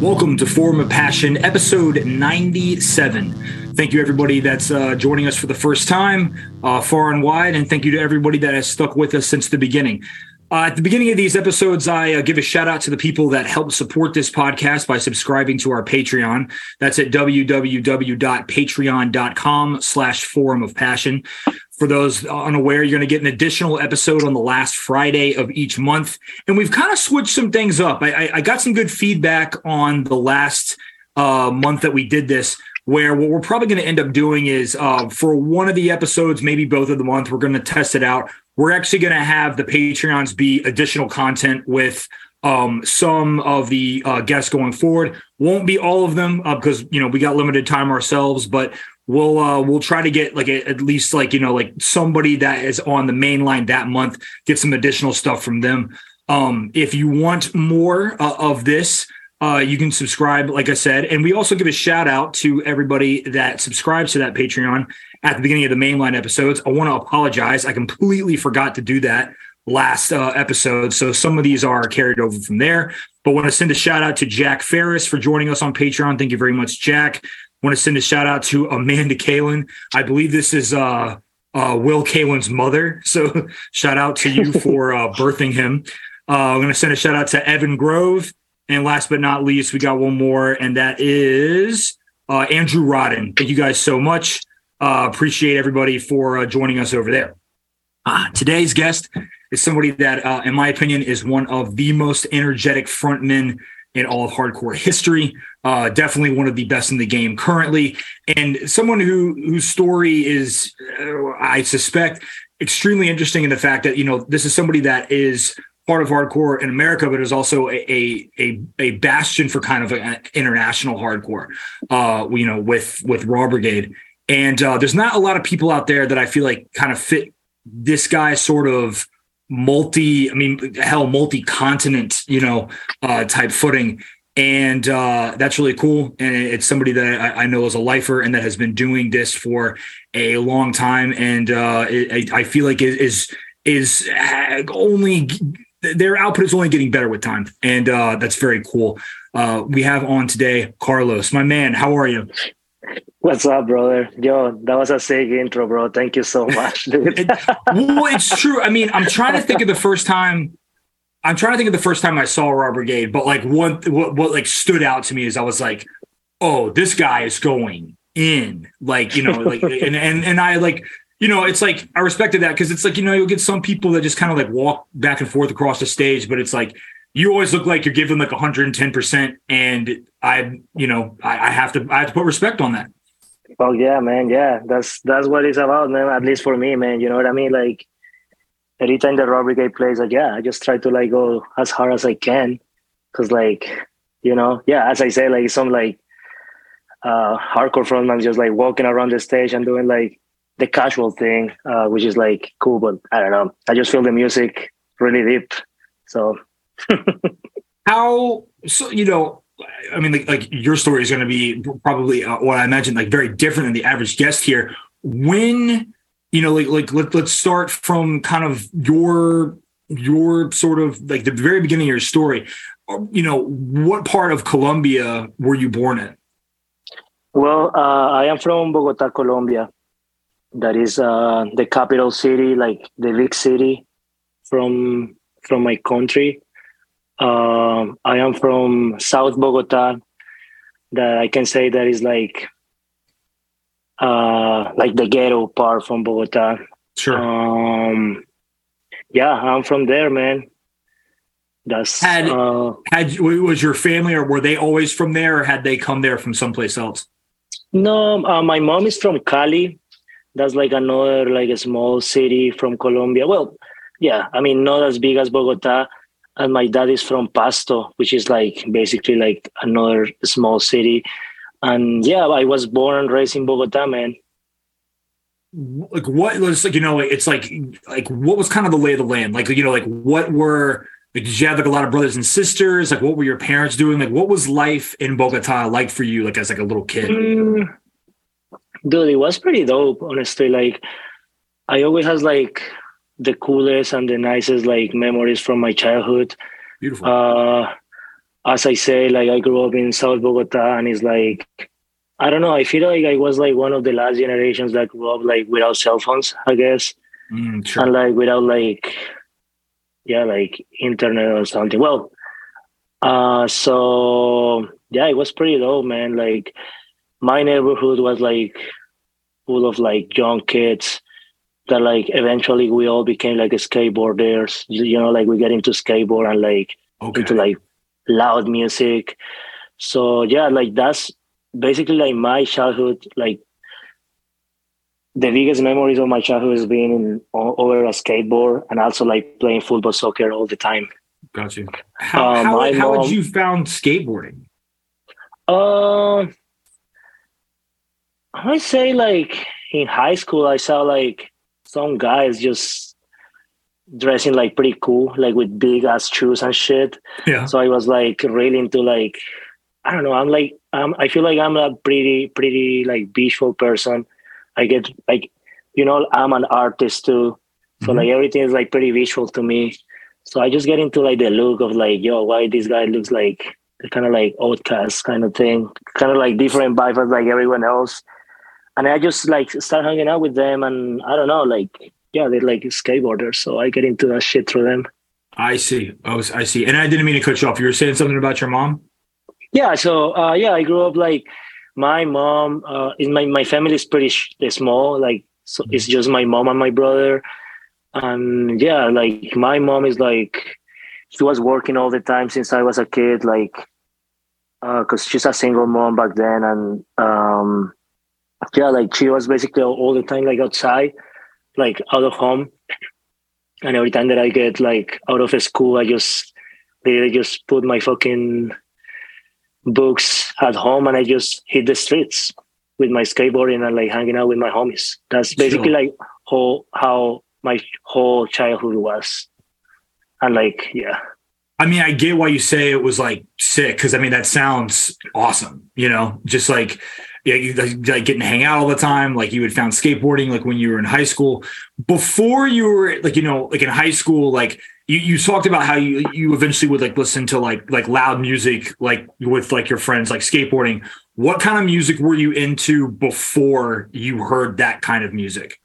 Welcome to Forum of Passion, episode 97. Thank you, everybody that's joining us for the first time, far and wide, and thank you to everybody that has stuck with us since the beginning. At the beginning of these episodes, I give a shout out to the people that help support this podcast by subscribing to our Patreon. That's at www.patreon.com/Forum of Passion. For those unaware, you're going to get an additional episode on the last Friday of each month. And we've kind of switched some things up. I got some good feedback on the last month that we did this, where what we're probably going to end up doing is for one of the episodes, maybe both of the month, we're going to test it out. We're actually going to have the Patreons be additional content with some of the guests going forward. Won't be all of them because, we got limited time ourselves, but we'll try to get at least somebody that is on the main line that month, get some additional stuff from them. If you want more of this, you can subscribe, like I said, and we also give a shout out to everybody that subscribes to that Patreon at the beginning of the mainline episodes. I want to apologize. I completely forgot to do that last episode. So some of these are carried over from there, but want to send a shout out to Jack Ferris for joining us on Patreon. Thank you very much, Jack. Want to send a shout out to Amanda Kalin. I believe this is Will Kalin's mother. So shout out to you for birthing him. I'm going to send a shout out to Evan Grove. And last but not least, we got one more, and that is Andrew Rodden. Thank you guys so much. Appreciate everybody for joining us over there. Today's guest is somebody that, in my opinion, is one of the most energetic frontmen in all of hardcore history. Definitely one of the best in the game currently, and someone whose story is, I suspect, extremely interesting in the fact that, this is somebody that is part of hardcore in America, but is also a bastion for kind of an international hardcore, with Raw Brigade. And there's not a lot of people out there that I feel like kind of fit this guy's sort of multi-continent, type footing. And that's really cool. And it's somebody that I know is a lifer and that has been doing this for a long time. And I feel like is only their output is only getting better with time. And that's very cool. We have on today, Carlos, my man. How are you? What's up, brother? Yo, that was a sick intro, bro. Thank you so much, dude. It's true. I mean, I'm trying to think of the first time I saw Raw Brigade, but what stood out to me is I was like, oh, this guy is going in, and I it's like, I respected that. Cause it's like, you'll get some people that just kind of walk back and forth across the stage, but it's like, you always look like you're giving 110%. And I have to put respect on that. Oh yeah, man. Yeah. That's what it's about, man. At least for me, man. You know what I mean? Like every time the Raw Brigade plays, I just try to go as hard as I can. Cause as I say, some hardcore frontman just walking around the stage and doing the casual thing, which is cool, but I don't know. I just feel the music really deep. So your story is going to be probably what I imagine very different than the average guest here. When let's start from kind of your sort of the very beginning of your story. What part of Colombia were you born in? Well, I am from Bogota, Colombia. That is the capital city, the big city from my country. I am from South Bogota. That I can say that is the ghetto part from Bogota. Sure. I'm from there, man. Was your family, or were they always from there, or had they come there from someplace else? No, my mom is from Cali. That's another a small city from Colombia. Well, yeah, I mean, not as big as Bogota. And my dad is from Pasto, which is basically another small city. And yeah, I was born and raised in Bogota, man. What was it's what was kind of the lay of the land? What were did you have a lot of brothers and sisters? What were your parents doing? What was life in Bogota like for you, as a little kid? Dude, it was pretty dope, honestly. I always has the coolest and the nicest memories from my childhood. Beautiful. as I say, like I grew up in South Bogota, and it's like, I don't know. I feel like I was like one of the last generations that grew up like without cell phones, I guess, Sure. and like without like, yeah, like internet or something. Well, so yeah, it was pretty dope, man. Like my neighborhood was like full of like young kids that like eventually we all became like skateboarders. You know, like we get into skateboard and like into like loud music. So yeah, like that's basically like my childhood. Like the biggest memories of my childhood has been over a skateboard and also like playing football, soccer all the time. Got you. How had you found skateboarding? I might say like in high school, I saw like some guys just dressing like pretty cool, like with big ass shoes and shit. Yeah. So I was like really into like, I don't know. I feel like I'm a pretty like visual person. I get like, you know, I'm an artist too. So like everything is like pretty visual to me. So I just get into like the look of like, yo, why this guy looks like kind of like outcast kind of thing, kind of like different vibe as like everyone else. And I just like start hanging out with them, and I don't know, like, yeah, they're like skateboarders. So I get into that shit through them. I see. I see. And I didn't mean to cut you off. You were saying something about your mom? Yeah. So, yeah, I grew up like my mom, my family is pretty small. Like, so it's just my mom and my brother. And yeah, like my mom is like, she was working all the time since I was a kid, like, cause she's a single mom back then. And, yeah, like she was basically all the time, like outside, like out of home. And every time that I get like out of school, I just put my fucking books at home and I just hit the streets with my skateboarding and like hanging out with my homies. That's basically like how my whole childhood was. And like, yeah. I mean, I get why you say it was like sick, because I mean that sounds awesome. You know, just like, yeah, you like getting to hang out all the time. Like you had found skateboarding like when you were in high school. Before you were like, you know, like in high school, like you talked about how you eventually would like listen to like loud music, like with like your friends, like skateboarding. What kind of music were you into before you heard that kind of music?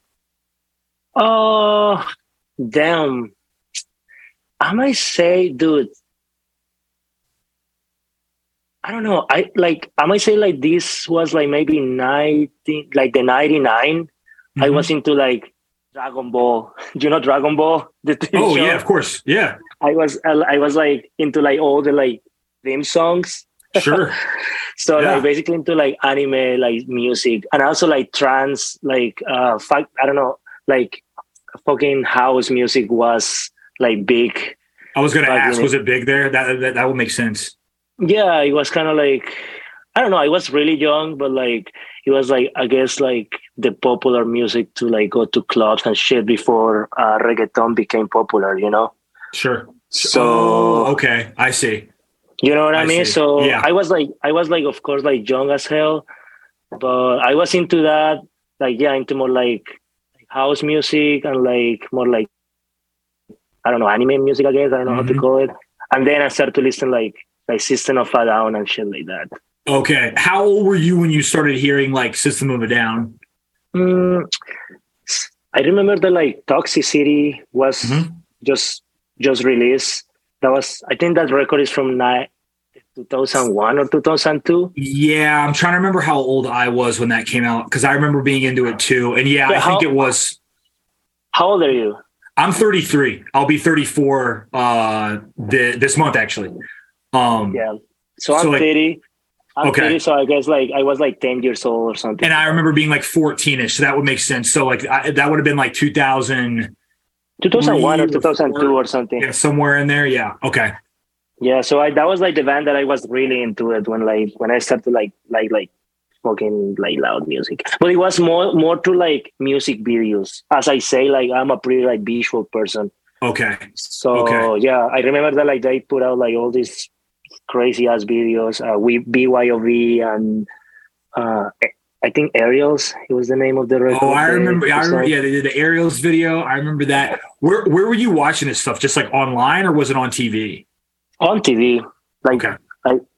Damn. I might say, dude, I don't know. I might say like this was like maybe the 99. I was into like Dragon Ball. Do you know Dragon Ball? The TV show? Yeah, of course. Yeah. I was like into like all the like theme songs. Sure. So like basically into like anime like music, and also like trance, like I don't know, like fucking house music was like big. I was going to ask, was it big there? That would make sense. Yeah, it was kind of like, I don't know, I was really young, but like it was like, I guess like the popular music to like go to clubs and shit before reggaeton became popular, you know? Sure. So okay, I see. You know what I mean? See. So yeah. I was like of course like young as hell, but I was into that, like, yeah, into more like house music and like more like, I don't know, anime music, I guess. I don't know how to call it. And then I started to listen like System of a Down and shit like that. Okay. How old were you when you started hearing like System of a Down? I remember that like Toxicity was just released. That was, I think that record is from 2001 or 2002. Yeah, I'm trying to remember how old I was when that came out, because I remember being into it too. And yeah, I think it was. How old are you? I'm 33. I'll be 34 this month, actually. Yeah. So I'm 30. I'm 30, so I guess like I was like 10 years old or something. And I remember being like 14-ish, so that would make sense. So like that would have been like 2001 or 2002 or something. Yeah, somewhere in there. Yeah. Okay. Yeah. So that was like the band that I was really into it when I started like fucking like loud music. But it was more to like music videos. As I say, like I'm a pretty like visual person. Okay. So yeah, I remember that like they put out like all these crazy ass videos. BYOV and I think Aerials. It was the name of the record. Oh, I remember. Yeah, they did the Aerials video. I remember that. Where were you watching this stuff? Just like online, or was it on TV? On TV. Like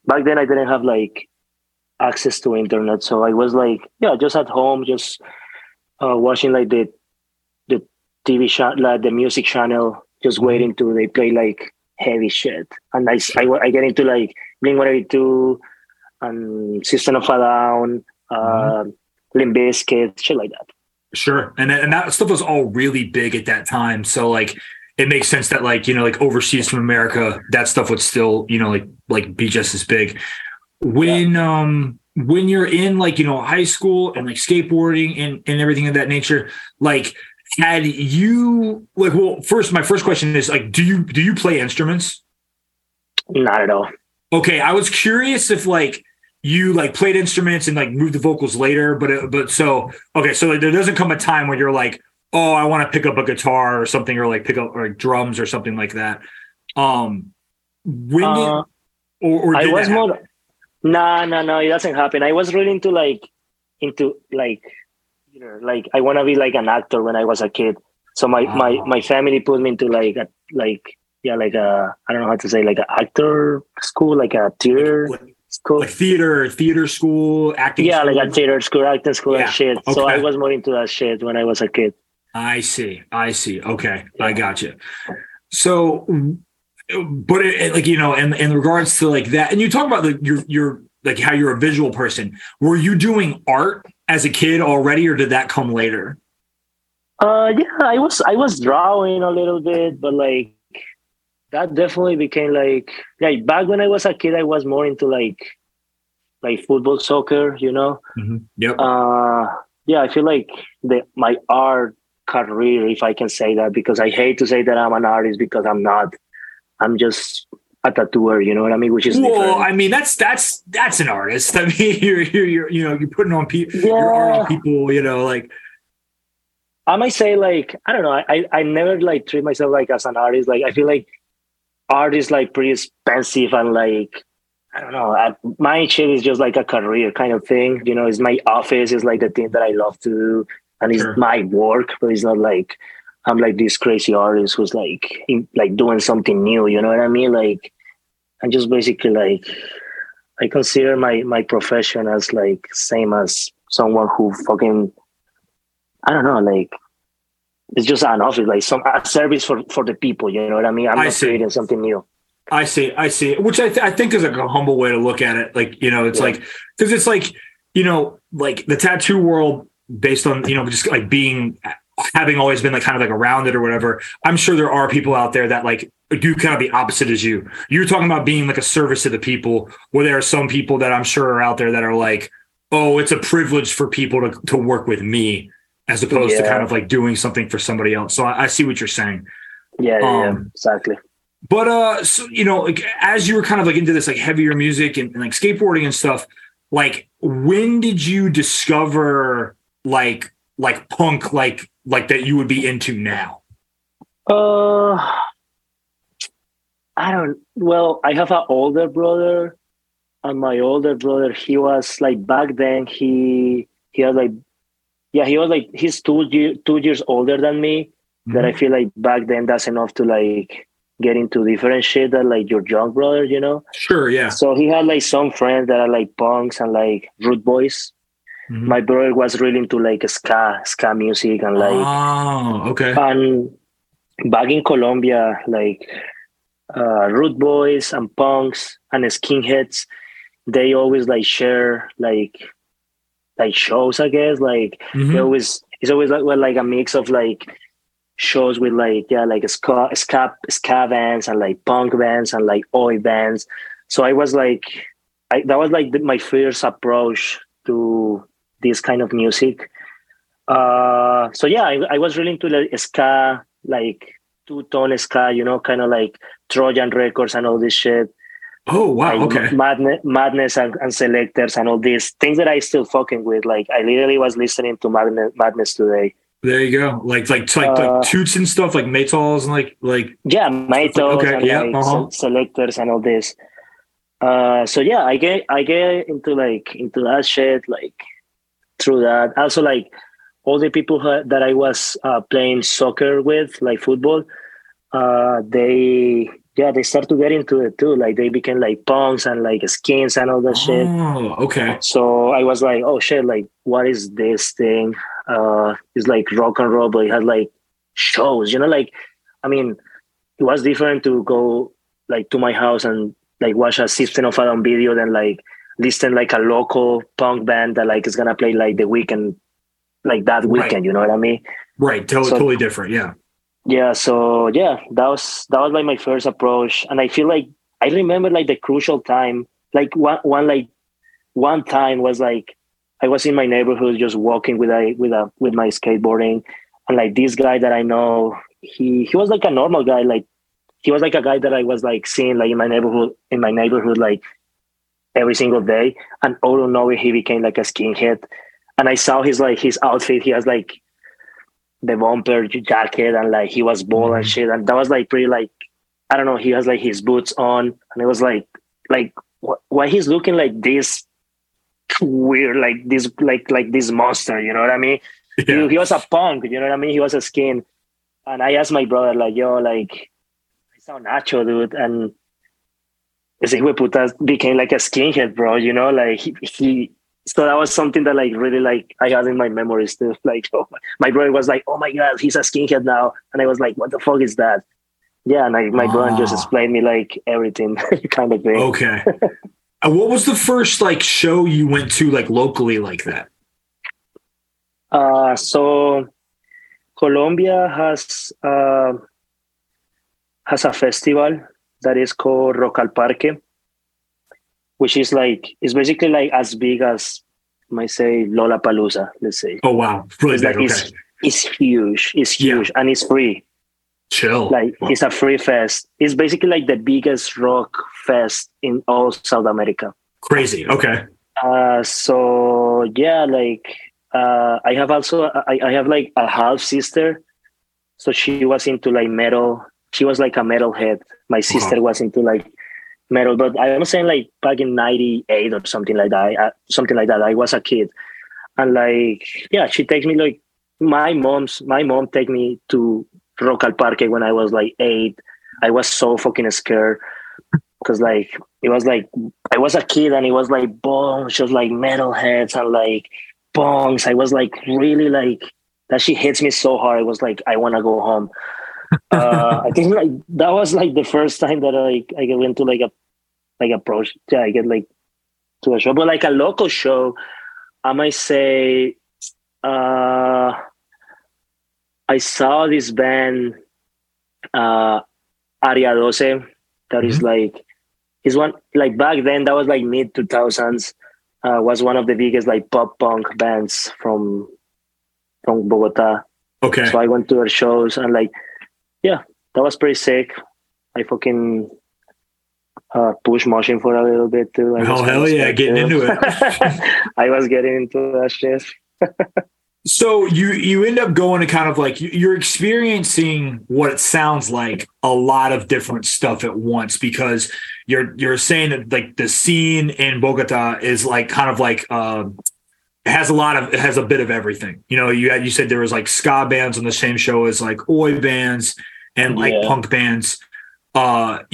back then I didn't have like access to internet, so I was like, yeah, just at home, just watching like the TV channel, like the music channel, just waiting to they play like heavy shit, and I get into like Blink-182 and System of a Down, Limp Bizkit, shit like that. Sure. And that stuff was all really big at that time. So like, it makes sense that like, you know, like overseas from America, that stuff would still, you know, like be just as big. When you're in like, you know, high school and like skateboarding and everything of that nature, like had you like, well, my first question is like, do you play instruments? Not at all. Okay. I was curious if like, you like played instruments and like moved the vocals later, so like there doesn't come a time when you're like, oh, I want to pick up a guitar or something, or like pick up or drums or something like that. When did or did I was that more no, it doesn't happen. I was really into theater. Like I want to be like an actor when I was a kid. So my family put me into like a I don't know how to say, like an actor school, like a theater school, like theater school, acting. Yeah, school. Like a theater school, acting school, and shit. Okay. So I was more into that shit when I was a kid. I see. Okay, yeah. I got you. So, but like, you know, in regards to like that, and you talk about your like how you're a visual person. Were you doing art as a kid already, or did that come later? Yeah, I was drawing a little bit, but like that definitely became like back when I was a kid, I was more into like football, soccer, you know. Mm-hmm. Yep. Yeah, I feel like my art career, if I can say that, because I hate to say that I'm an artist because I'm not. I'm just a tattooer, you know what I mean? Which is different. I mean that's an artist. I mean you're you know, you're putting on people, yeah. You're art on people, you know, like. I might say like I don't know. I never like treat myself like as an artist. Like I feel like art is like pretty expensive and like I don't know. My shit is just like a career kind of thing. You know, it's my office. It's like the thing that I love to do, and it's my work. But it's not like I'm like this crazy artist who's like doing something new. You know what I mean? Like I'm just basically like I consider my profession as like same as someone who fucking I don't know, like it's just an office, like a service for the people. You know what I mean? I'm not creating something new. I see. Which I think is like a humble way to look at it. Like, you know, it's like, because it's like, you know, like the tattoo world based on, you know, just like having always been like kind of like around it or whatever. I'm sure there are people out there that like do kind of the opposite as you. You're talking about being like a service to the people, where there are some people that I'm sure are out there that are like, oh, it's a privilege for people to work with me, as opposed to kind of like doing something for somebody else. So I see what you're saying. Yeah, exactly. But so, you know, like as you were kind of like into this like heavier music and like skateboarding and stuff, like when did you discover like punk like that you would be into now? I have an older brother, and my older brother, he was like back then he had like he was like he's 2 years older than me. Mm-hmm. That I feel like back then that's enough to like get into different shit that like your young brother, you know? Sure, yeah. So he had like some friends that are like punks and like rude boys. Mm-hmm. My brother was really into like ska music and like okay. And back in Colombia, like rude boys and punks and skinheads, they always like share like shows, I guess. Like it's always like a mix of like shows with like ska bands and like punk bands and like oi bands. So I was like that was like my first approach to this kind of music. So yeah, I was really into like ska, like two-tone ska, you know, kind of like Trojan Records and all this shit. Oh wow, like okay. Madness and Selectors and all these things that I still fucking with. Like I literally was listening to Madness today. There you go. Like Toots and stuff, like Maytals and like yeah, Maytals and like Selectors and all this. So yeah, I get into that shit like through that. Also like all the people that I was playing soccer with, like football, they yeah, they start to get into it too. Like they became like punks and like skins and all that shit. Oh, okay. So I was like, oh shit, like what is this thing? It's like rock and roll, but it had like shows, like, I mean, it was different to go like to my house and like watch a System of a Down video than like listen like a local punk band that like is gonna play like the weekend, like that weekend, Right. you know what I mean? Right. Totally different. Yeah. Yeah, so yeah, that was like my first approach, and I feel like I remember like the crucial time. Like one time was like I was in my neighborhood just walking with my skateboarding, and like this guy that I know, he was like a normal guy, like he was like a guy that I was like seeing like in my neighborhood like every single day, and out of nowhere he became like a skinhead, and I saw his outfit. He has like the bumper jacket and like he was bald and shit, and that was like pretty like I don't know. He has like his boots on, and it was like why he's looking like this weird, like this like this monster. You know what I mean? Yeah. He was a punk. You know what I mean? He was a skin, and I asked my brother like, "Yo, like I sound Nacho, dude," and ese hijueputa became like a skinhead, bro. Like he. So that was something that like really like I had in my memories too. Like, oh, my brother was like, "Oh my god, he's a skinhead now," and I was like, "What the fuck is that?" Yeah, and my brother just explained me like everything, kind of thing. Okay. What was the first like show you went to like locally like that? So Colombia has a festival that is called Rock al Parque, which is like it's basically like as big as might say Lollapalooza, let's say. Oh wow, really it's big. Like, okay. It's huge. It's huge, and it's free. Chill. Like it's a free fest. It's basically like the biggest rock fest in all South America. Crazy. Okay. So yeah, like I have also I have like a half sister, so she was into like metal. She was like a metalhead. My sister was into like metal, but I'm saying like back in '98 or something like that. I was a kid, and like yeah, she takes me like my mom take me to Rock al Parque when I was like 8. I was so fucking scared because like it was like I was a kid and it was like bunch of like metalheads and like bongs. I was like really like that shit hits me so hard. I was like I want to go home. I think like that was like the first time that I went to like a project. Yeah, I get like to a show, but like a local show, I might say I saw this band Aria 12 that is like is one like back then that was like mid 2000s was one of the biggest like pop punk bands from Bogota. Okay. So I went to their shows and like yeah, that was pretty sick. I fucking push motion for a little bit too. Oh hell yeah, getting into it. I was getting into that shit. So you end up going to kind of like you're experiencing what it sounds like a lot of different stuff at once because you're saying that like the scene in Bogota is like kind of like it has a bit of everything. You said there was like ska bands on the same show as like oi bands and like punk bands. Are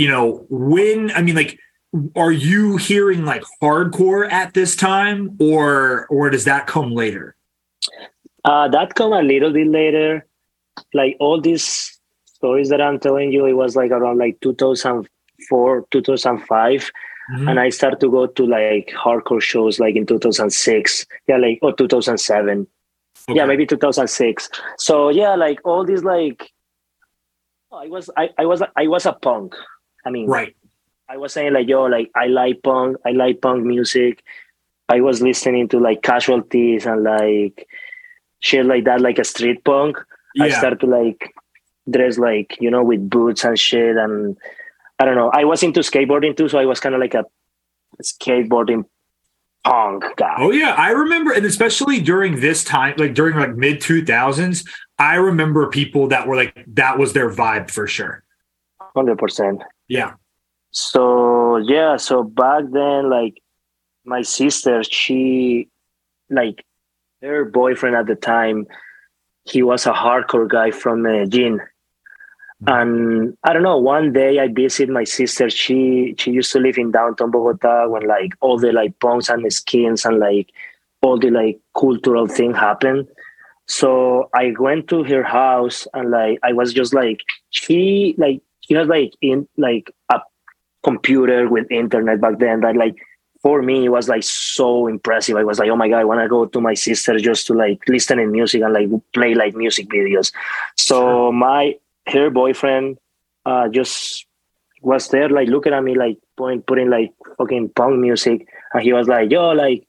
you hearing like hardcore at this time or does that come later? That come a little bit later. Like all these stories that I'm telling you, it was like around like 2004, 2005. And I started to go to like hardcore shows like in 2006. Yeah, like or 2007. Okay. Yeah, maybe 2006. So yeah, like all these like I was a punk. I mean, right. I was saying like, yo, like I like punk music. I was listening to like Casualties and like shit like that, like a street punk. Yeah. I started to like dress like, with boots and shit. And I don't know. I was into skateboarding too. So I was kind of like a skateboarding punk guy. Oh yeah. I remember, and especially during this time, like during like mid 2000s, I remember people that were like, that was their vibe for sure. 100%. Yeah. So yeah. So back then, like my sister, she like, her boyfriend at the time, he was a hardcore guy from Medellin. And I don't know, one day I visit my sister. She used to live in downtown Bogota when like all the like punks and the skins and like all the like cultural thing happened. So I went to her house and like I was just like she has like in like a computer with internet back then that like for me it was like so impressive. I was like, oh my god, I want to go to my sister just to like listen to music and like play like music videos. So her boyfriend just was there like looking at me like putting like fucking punk music, and he was like, yo, like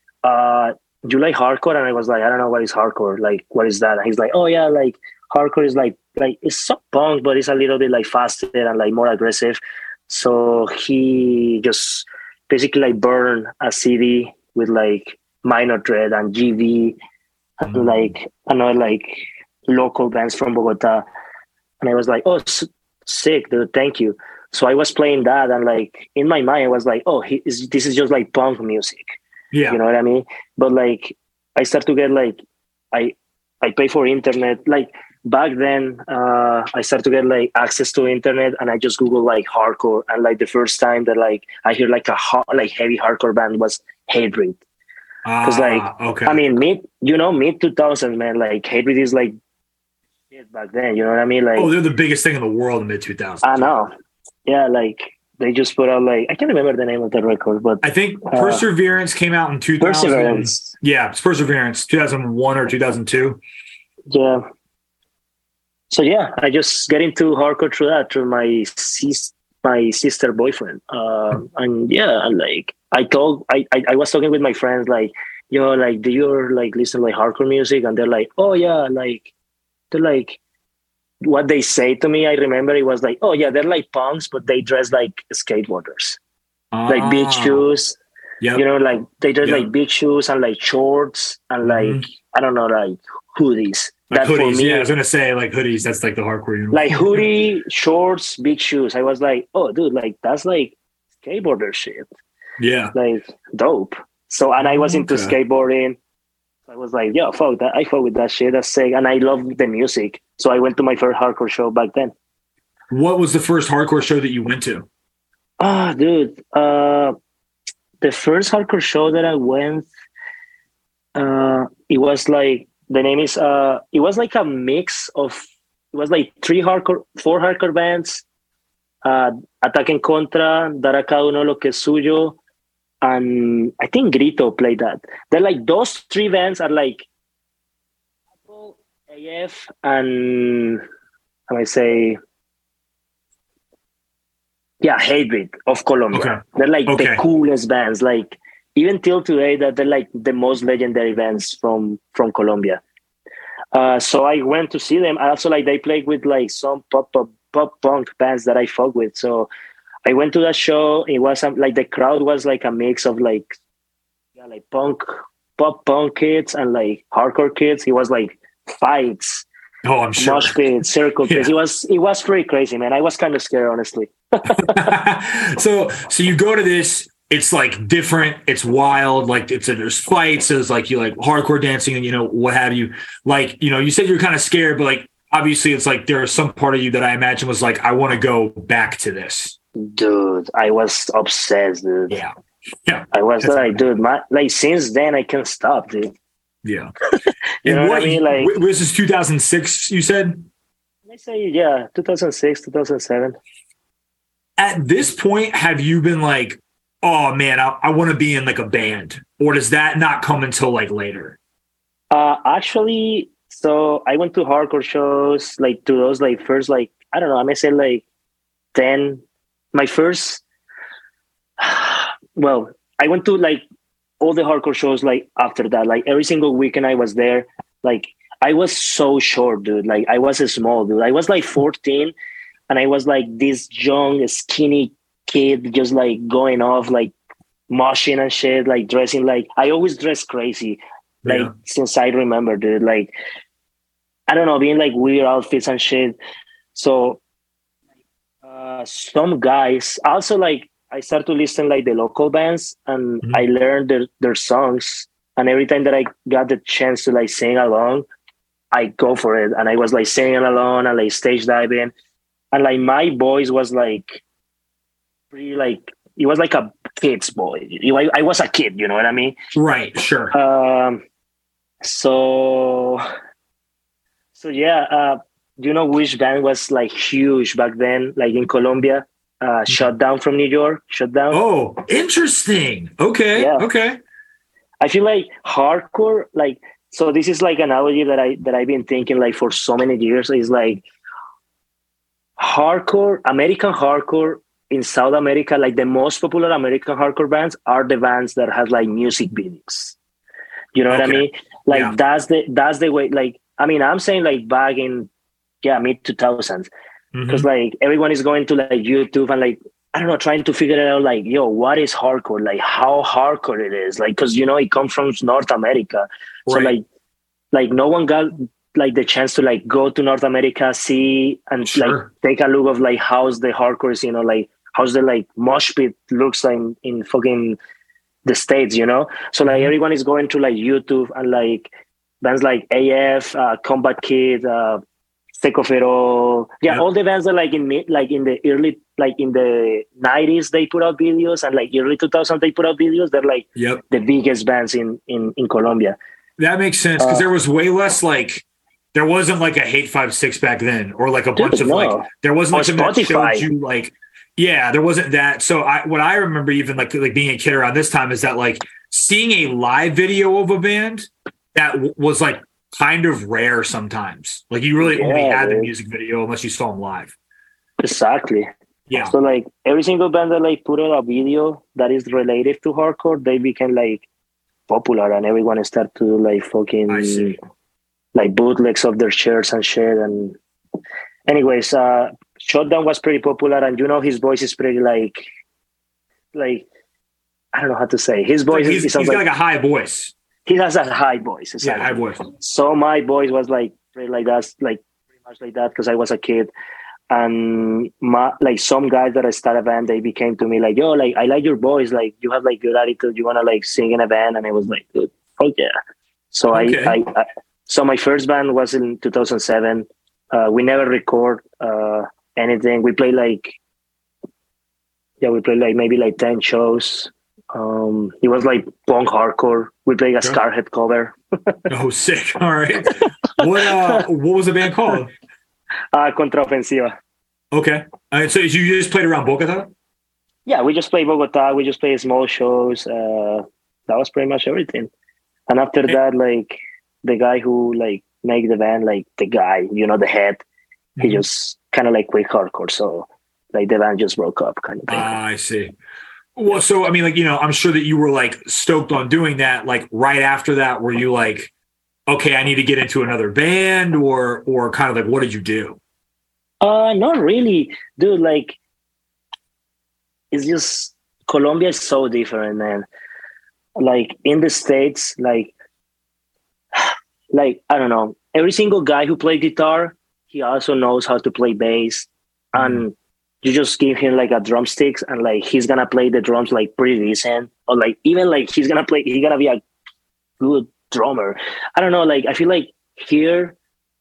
you like hardcore? And I was like, I don't know what is hardcore, like what is that? And he's like, oh yeah, like hardcore is like it's so punk but it's a little bit like faster and like more aggressive. So he just basically like burned a CD with like Minor Threat and GV and like another like local bands from Bogota. And I was like, oh, sick, dude, thank you. So I was playing that, and like in my mind, I was like, oh, this is just like punk music. Yeah. You know what I mean? But like, I start to get like, I pay for internet. Like back then, I started to get like access to internet, and I just Google like hardcore. And like the first time that like I hear like like heavy hardcore band was Hatebreed. Because like, okay. I mean, mid 2000s, man, like Hatebreed is like shit back then. You know what I mean? Like, they're the biggest thing in the world in mid 2000s. I know. Yeah, like they just put out like I can't remember the name of the record, but I think Perseverance came out in 2000. Perseverance. Yeah, it's Perseverance, 2001 or 2002. Yeah. So yeah, I just get into hardcore through my sister boyfriend. And yeah, and like I was talking with my friends like, yo, like do you like listen to like hardcore music? And they're like, oh yeah, like they're like what they say to me, I remember it was like, oh yeah, they're like punks, but they dress like skateboarders. Like big shoes. Yep. You know, like they dress like big shoes and like shorts and like I don't know, like hoodies. Like hoodies, yeah, I was gonna say like hoodies. That's like the hardcore uniform. Like hoodie, shorts, big shoes. I was like, oh, dude, like that's like skateboarder shit. Yeah, like dope. So, and I was into skateboarding. I was like, yeah, fuck that. I fuck with that shit. That's sick, and I love the music. So I went to my first hardcore show back then. What was the first hardcore show that you went to? Dude, the first hardcore show that I went, it was like. The name is it was like a mix of it was like four hardcore bands, Ataque en Contra, Dar a Cada Uno Lo Que Es Suyo, and I think Grito played that. They're like those three bands are like AF and how I say Hatebreed of Colombia. Okay. They're like the coolest bands, like even till today, that they're like the most legendary bands from Colombia. So I went to see them. Also, like they played with like some pop punk bands that I fuck with. So I went to that show. It was like the crowd was like a mix of like pop punk kids and like hardcore kids. It was like fights. Oh, I'm sure. Mosh pits, circle pits. It was pretty crazy, man. I was kind of scared, honestly. So you go to this. It's like different. It's wild. Like there's fights. There's like you like hardcore dancing and what have you. Like you said you're kind of scared, but like obviously it's like there is some part of you that I imagine was like I want to go back to this. Dude, I was obsessed, dude. Yeah. I was like, dude, like since then I can't stop, dude. Yeah. You know what I mean? Like this is 2006. You said. I say 2006, 2007. At this point, have you been like, oh man, I want to be in like a band, or does that not come until like later? Actually, so I went to hardcore shows, like to those like first, like I don't know, I may say like 10. My first, well, I went to like all the hardcore shows like after that, like every single weekend I was there. Like I was so short, dude. Like I was a small dude. I was like 14, and I was like this young, skinny kid just like going off like moshing and shit, like dressing like I always dress crazy, like since I remember, dude. Like I don't know, being like weird outfits and shit. So some guys also like I started to listen like the local bands, and I learned their songs, and every time that I got the chance to like sing along, I go for it. And I was like singing along and like stage diving. and like my voice was like pretty like it was like a kid's voice. I was a kid, you know what I mean? Right. Sure. So yeah. Do you know which band was like huge back then, like in Colombia? Shutdown from New York. Shutdown. Oh, interesting. Okay. Yeah. Okay. I feel like hardcore, like, so this is like an analogy that I've been thinking like for so many years, is like hardcore, American hardcore in South America, like the most popular American hardcore bands are the bands that have like music videos. You know what I mean? Like that's the way, like, I mean, I'm saying like back in mid 2000s, because like everyone is going to like YouTube and like, I don't know, trying to figure it out, like, yo, what is hardcore? Like how hardcore it is, like, because you know it comes from North America, so like no one got like the chance to like go to North America, see and like take a look of like how's the hardcore is, you know, like how's the like mosh pit looks like in fucking the States, you know. So like everyone is going to like YouTube and like bands like AF, Combat Kid, Secofero, all the bands are like in the early, like in the 90s they put out videos, and like early 2000s they put out videos. They're like the biggest bands in Colombia. That makes sense, because there was way less like, there wasn't like a Hate 5-6 back then, or like a bunch of like, there wasn't like something that showed you like, there wasn't that. So what I remember even like being a kid around this time is that like seeing a live video of a band that was like kind of rare sometimes. Like you really only had the music video unless you saw them live. Exactly. Yeah. So like every single band that like put out a video that is related to hardcore, they became like popular, and everyone started to like fucking like bootlegs of their shirts and shit. And anyways, Shutdown was pretty popular, and you know his voice is pretty like I don't know how to say. His voice he's got like a high voice. He has a high voice. Exactly. Yeah, high voice. So my voice was like pretty like that, like pretty much like that, because I was a kid. And like some guys that I started a band, they became to me like, yo, like I like your voice, like you have like good attitude, you wanna like sing in a band? And I was like, dude, fuck yeah. So so my first band was in 2007. We never record anything. We play like maybe like 10 shows. It was like punk hardcore. We played a Scarhead cover. Oh, sick! All right. What was the band called? Contraofensiva. Okay. So you just played around Bogota? Yeah, we just played Bogota. We just played small shows. That was pretty much everything. And after that, like the guy who like made the band, like the guy, you know, the head, he just kind of like quit hardcore. So like the band just broke up, kind of thing. I see. Well, so I mean, like, you know, I'm sure that you were like stoked on doing that. Like right after that, were you like, okay, I need to get into another band, or kind of like, what did you do? Not really, dude. Like, it's just Colombia is so different, man. Like in the States, like I don't know. Every single guy who plays guitar, he also knows how to play bass, and you just give him like a drumsticks, and like he's gonna play the drums like pretty decent, or like even like he's gonna be a good drummer. I don't know. Like I feel like here,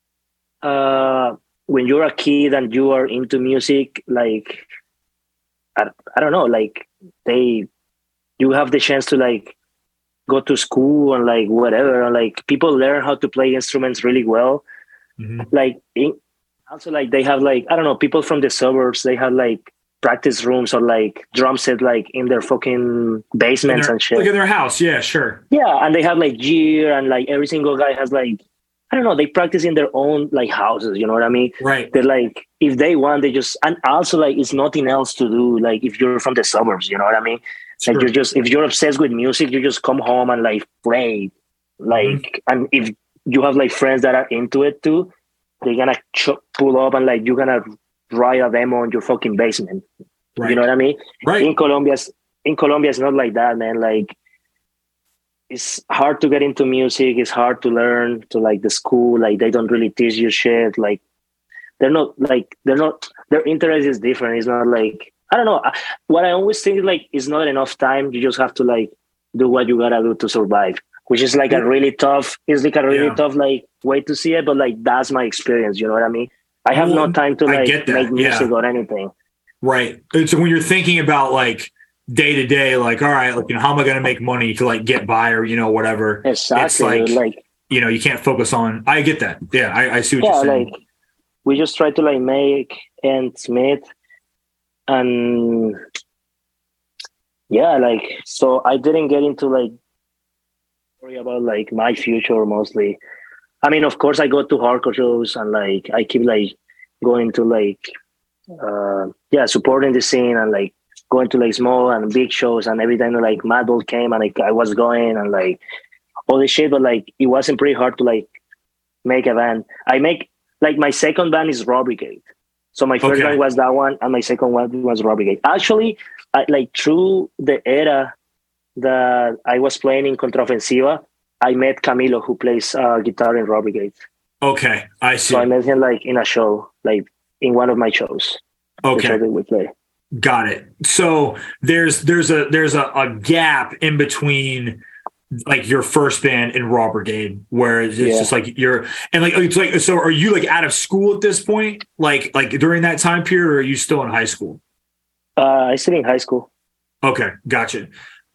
when you're a kid and you are into music, like I don't know, like you have the chance to like go to school and like whatever, and like people learn how to play instruments really well. Like also like they have like, I don't know, people from the suburbs, they have like practice rooms or like drum set like in their fucking basements and shit. Like in their house, yeah, sure. Yeah, and they have like gear, and like every single guy has like, I don't know, they practice in their own like houses, you know what I mean? Right. They're like, if they want, they just, and also like it's nothing else to do. Like if you're from the suburbs, you know what I mean? Like you're just, if you're obsessed with music, you just come home and like play. Like, and if you have like friends that are into it too, they're gonna pull up and like you're gonna write a demo in your fucking basement. Right. You know what I mean? Right. In Colombia, it's not like that, man. Like it's hard to get into music. It's hard to learn to like the school. Like they don't really teach you shit. Like they're not their interest is different. It's not like, I don't know. What I always think is like, it's not enough time. You just have to like do what you gotta do to survive, which is like a really tough, like way to see it. But like, that's my experience. You know what I mean? I have no time to I get that. make music or anything. Right. So when you're thinking about like day to day, like, all right, like, how am I going to make money to like get by or, whatever. Exactly. It's like, you can't focus on, I get that. Yeah. I see what you're saying. Like we just try to like make ends meet and so I didn't get into like worry about like my future mostly. I mean, of course I go to hardcore shows and like I keep like going to like supporting the scene and like going to like small and big shows, and every time like Madball came and I was going and like all this shit, but like it wasn't pretty hard to like make a band. I make like my second band is Raw Brigade. So my first band was that one and my second one was Raw Brigade. Actually, like through the era that I was playing in Contraofensiva, I met Camilo, who plays guitar in Raw Brigade. Okay, I see. So I met him like in a show, like in one of my shows. Okay, the show that we play. Got it. So there's a gap in between like your first band and Raw Brigade, where it's just like it's like, so are you like out of school at this point? Like during that time period, or are you still in high school? I still in high school. Okay, gotcha.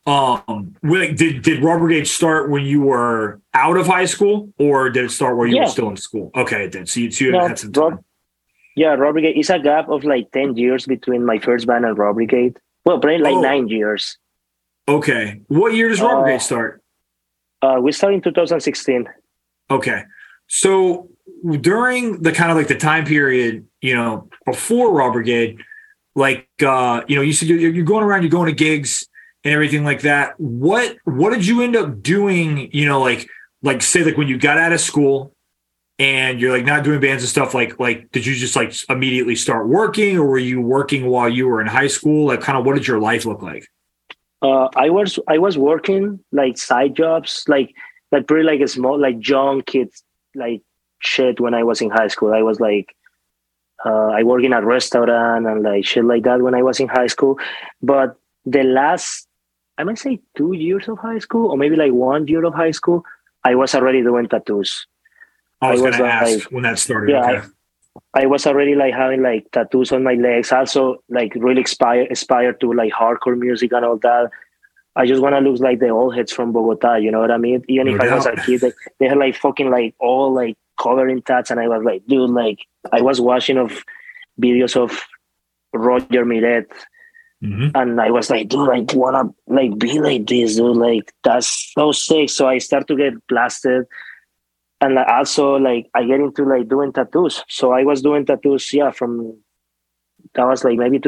Did Raw Brigade start when you were out of high school, or did it start while you were still in school? Okay, it did. So you had some time. Raw Brigade is a gap of like 10 years between my first band and Raw Brigade. Well, probably like 9 years. Okay. What year does Raw Brigade start? We started in 2016. Okay. So during the kind of like the time period, before Raw Brigade, like, you said you're going around, you're going to gigs and everything like that. What did you end up doing, like say like when you got out of school and you're like not doing bands and stuff, like did you just like immediately start working, or were you working while you were in high school? Like kind of what did your life look like? I was working like side jobs, like pretty like a small like young kids like shit when I was in high school. I was like I worked in a restaurant and like shit like that when I was in high school. But the last, I might say 2 years of high school, or maybe like 1 year of high school, I was already doing tattoos. I was going to ask when that started. Yeah, okay. I was already like having like tattoos on my legs. Also like really aspired to like hardcore music and all that. I just want to look like the old heads from Bogota. You know what I mean? Even if I was a kid, they had like fucking like all like covered in tats, and I was like, dude, like I was watching of videos of Roger Miret, and I was like, dude, I wanna like be like this, dude. Like that's so sick. So I start to get blasted. And also, like, I get into like doing tattoos. So I was doing tattoos, from that was like maybe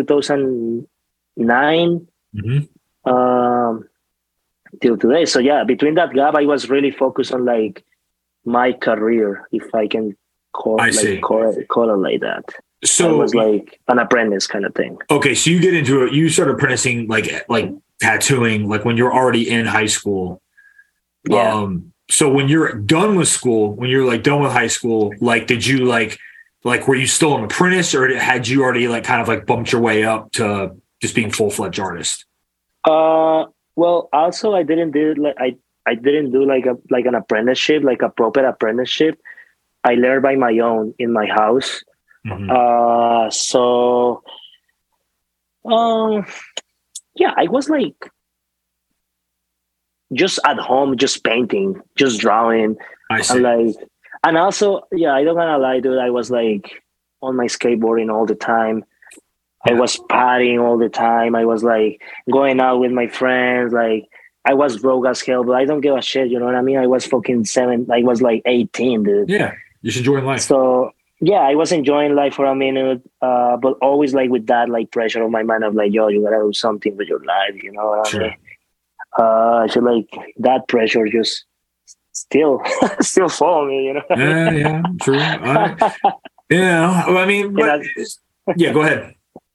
2009 till today. So between that gap, I was really focused on like my career, if I can call it like that. So it was like an apprentice kind of thing. Okay, so you get into it. You started apprenticing like tattooing, like when you're already in high school. Yeah. So when you're done with school, when you're like done with high school, like did you like were you still an apprentice, or had you already like kind of like bumped your way up to just being full-fledged artist? Well, also I didn't do I didn't do like an apprenticeship, like a proper apprenticeship. I learned by my own in my house. I was like just at home, just painting, just drawing. I see. And also, I don't gonna lie, dude, I was like on my skateboarding all the time. I was partying all the time. I was like going out with my friends. Like I was broke as hell, but I don't give a shit. You know what I mean? I was fucking I was like 18, dude. Yeah, you're enjoying life. So I was enjoying life for a minute, but always like with that like pressure on my mind of like, yo, you gotta do something with your life. You know what I mean? I feel like that pressure just still follow me, you know? Yeah, true. I mean, but, go ahead.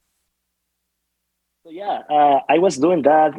So I was doing that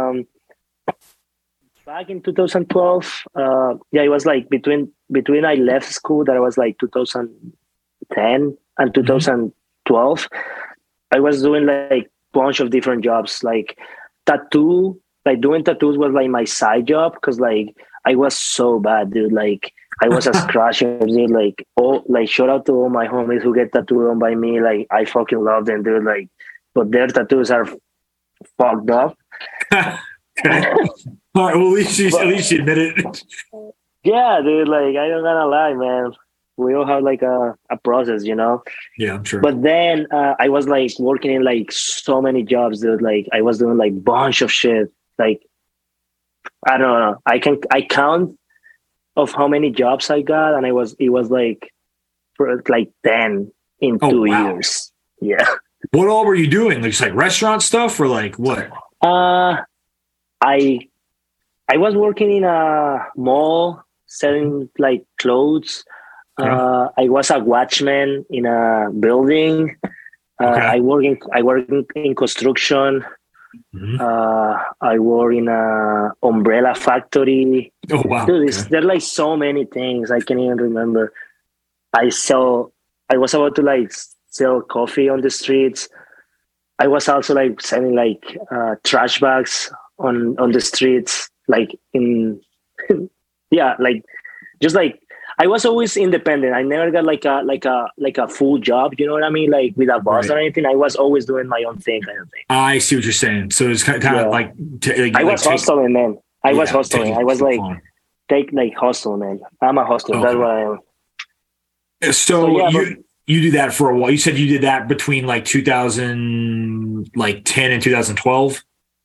back in 2012. It was like between I left school, that was like 2010 and 2012. I was doing like bunch of different jobs, like tattoo. Like doing tattoos was like my side job, because like I was so bad, dude. Like I was a scratcher, dude. Like, shout out to all my homies who get tattooed on by me. Like, I fucking love them, dude. Like, but their tattoos are fucked up. Okay. All right. Well, at least you admit it. Yeah, dude. Like, I don't gonna lie, man. We all have like a process, you know. Yeah, I'm sure. But then I was like working in like so many jobs, dude. Like, I was doing like bunch of shit. Like, I don't know. I count of how many jobs I got, and it was like for like 10 in 2 years. Yeah. What all were you doing? Like, just like restaurant stuff or like what? I was working in a mall selling like clothes. I was a watchman in a building. I work in construction. Mm-hmm. I work in a umbrella factory. Oh wow! Dude, there are like so many things I can't even remember. I was about to like sell coffee on the streets. I was also like selling like trash bags on the streets, like in yeah, like just like I was always independent. I never got like a full job. You know what I mean? Like with a boss or anything. I was always doing my own thing, kind of thing. I see what you're saying. So it's kind of like I was hustling, man. I was hustling. I was like hustle, man. I'm a hustler. That's what I am. So you do that for a while. You said you did that between like 2010 and 2012.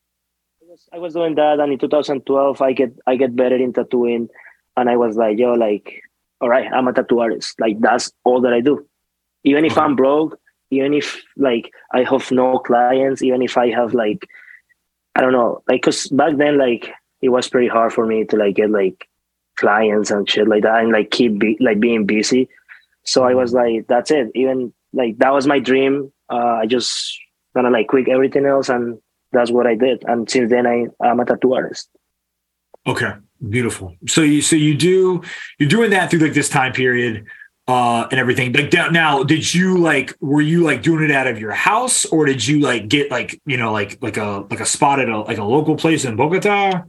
I was doing that, and in 2012, I get better in tattooing, and I was like, yo, like, all right, I'm a tattoo artist. Like, that's all that I do. Even if I'm broke, even if like I have no clients, even if I have like, I don't know, like, cause back then, like, it was pretty hard for me to like get like clients and shit like that, and like keep being busy. So I was like, that's it. Even like that was my dream. I just gonna like quit everything else, and that's what I did. And since then, I'm a tattoo artist. Okay, beautiful. So you're doing that through like this time period and everything. Like now, were you like doing it out of your house, or did you like get like like a spot at a local place in Bogota?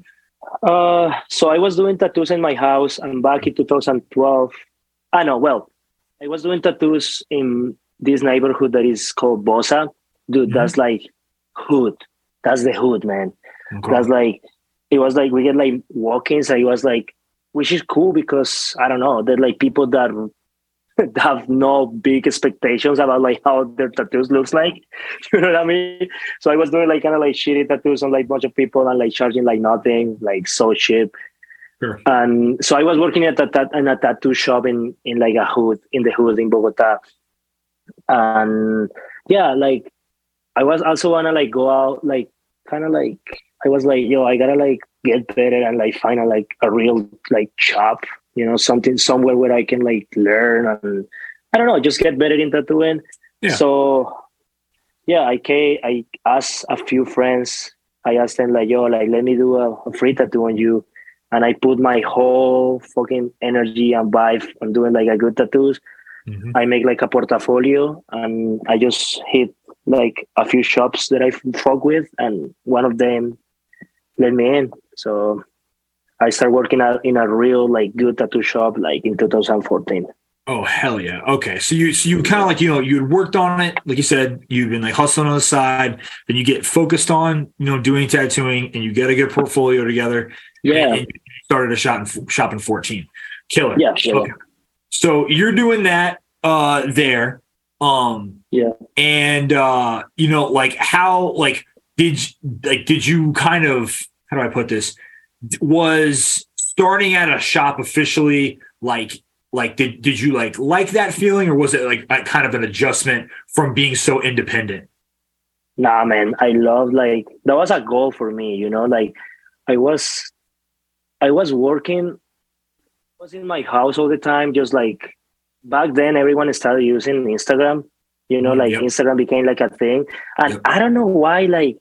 So I was doing tattoos in my house, and back in 2012, I was doing tattoos in this neighborhood that is called Bosa. Dude, that's like hood. That's the hood, man. Okay. That's like, it was like, we get like walk-ins. I was like, which is cool because, I don't know, they're like people that have no big expectations about like how their tattoos looks like. You know what I mean? So I was doing like kind of like shitty tattoos on like a bunch of people and like charging like nothing, like so cheap. Sure. And so I was working at in a tattoo shop in like the hood in Bogota. And yeah, like I was also wanna like go out, like kind of like I was like, yo, I gotta like get better and like find a real like shop, you know, somewhere where I can like learn and I don't know, just get better in tattooing. Yeah. So yeah, I asked a few friends. I asked them like, yo, like let me do a free tattoo on you. And I put my whole fucking energy and vibe on doing like a good tattoos. Mm-hmm. I make like a portfolio and I just hit like a few shops that I fuck with, and one of them let me in. So I started working in a real like good tattoo shop like in 2014. Oh hell yeah! Okay, so you kind of like you had worked on it, like you said, you've been like hustling on the side. Then you get focused on doing tattooing, and you get a good portfolio together. Yeah, and you started a shop in 14. Killer. Yeah. Okay. So you're doing that there. Yeah. And like how like did you kind of, how do I put this? Was starting at a shop officially like did you like that feeling, or was it like kind of an adjustment from being so independent? Nah, man, I love like that was a goal for me, like I was working, I was in my house all the time, just like back then everyone started using Instagram, Instagram became like a thing. And I don't know why, like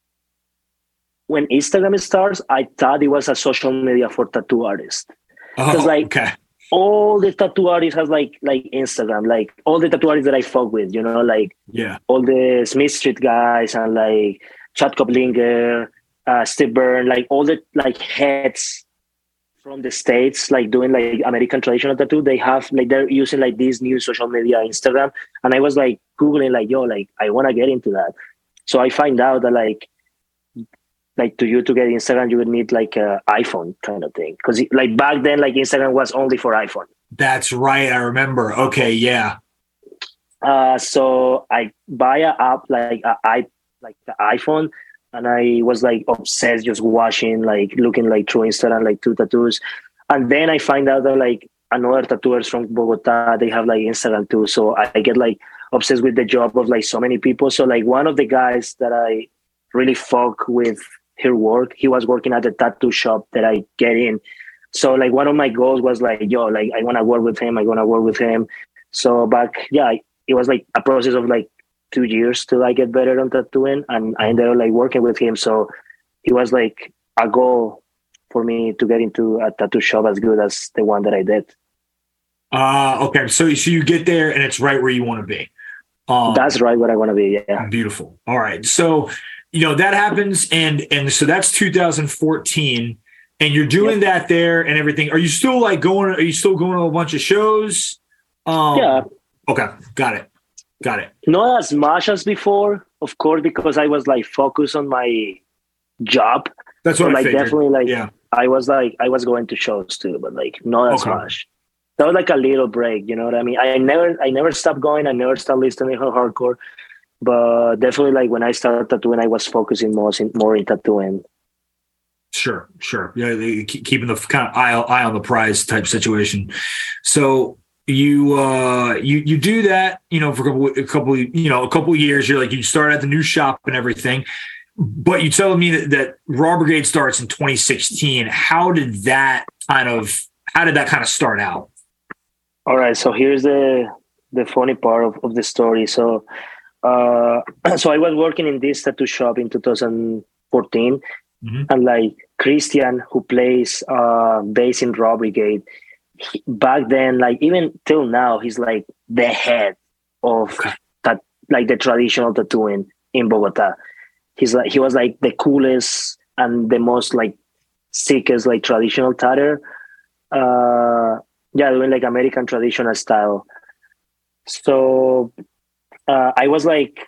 when Instagram starts, I thought it was a social media for tattoo artists. Because all the tattoo artists has like Instagram, like all the tattoo artists that I fuck with, all the Smith Street guys and like Chad Koplinger, Steve Byrne, like all the like heads from the States, like doing like American traditional tattoo. They have like they're using like this new social media, Instagram, and I was like Googling like, yo, like I want to get into that. So I find out that like to you to get Instagram, you would need like a iPhone kind of thing. Because like back then, like Instagram was only for iPhone. That's right. I remember. Okay. Yeah. So I buy a app like the iPhone, and I was like obsessed, just watching, like looking like through Instagram, like two tattoos. And then I find out that like another tattooers from Bogota, they have like Instagram too. So I get like obsessed with the job of like so many people. So like one of the guys that I really fuck with her work, he was working at the tattoo shop that I get in. So like one of my goals was like, yo, like I want to work with him. So back, yeah, it was like a process of like 2 years till I get better on tattooing, and I ended up like working with him. So it was like a goal for me to get into a tattoo shop as good as the one that I did. Okay. So you get there and it's right where you want to be. That's right where I want to be. Yeah. Beautiful. All right. So, that happens. And so that's 2014 and you're doing that there and everything. Are you still going to a bunch of shows? Yeah. Okay. Got it. Not as much as before, of course, because I was like focused on my job. That's what I figured. Definitely like, yeah. I was going to shows too, but like not as much. That was like a little break, you know what I mean? I never stopped going. I never stopped listening to hardcore, but definitely like when I started tattooing, I was focusing more in tattooing. Sure. Yeah, keeping the kind of eye on the prize type situation. So you do that, for a couple of years. You're like, you start at the new shop and everything, but you tell me that Raw Brigade starts in 2016. How did that kind of start out? All right. So here's the funny part of the story. So I was working in this tattoo shop in 2014, and like Christian, who plays bass in Raw Brigade, back then, like even till now, he's like the head of that, like the traditional tattooing in Bogota. He was like the coolest and the most like sickest like traditional tatter. Doing like American traditional style. So I was like,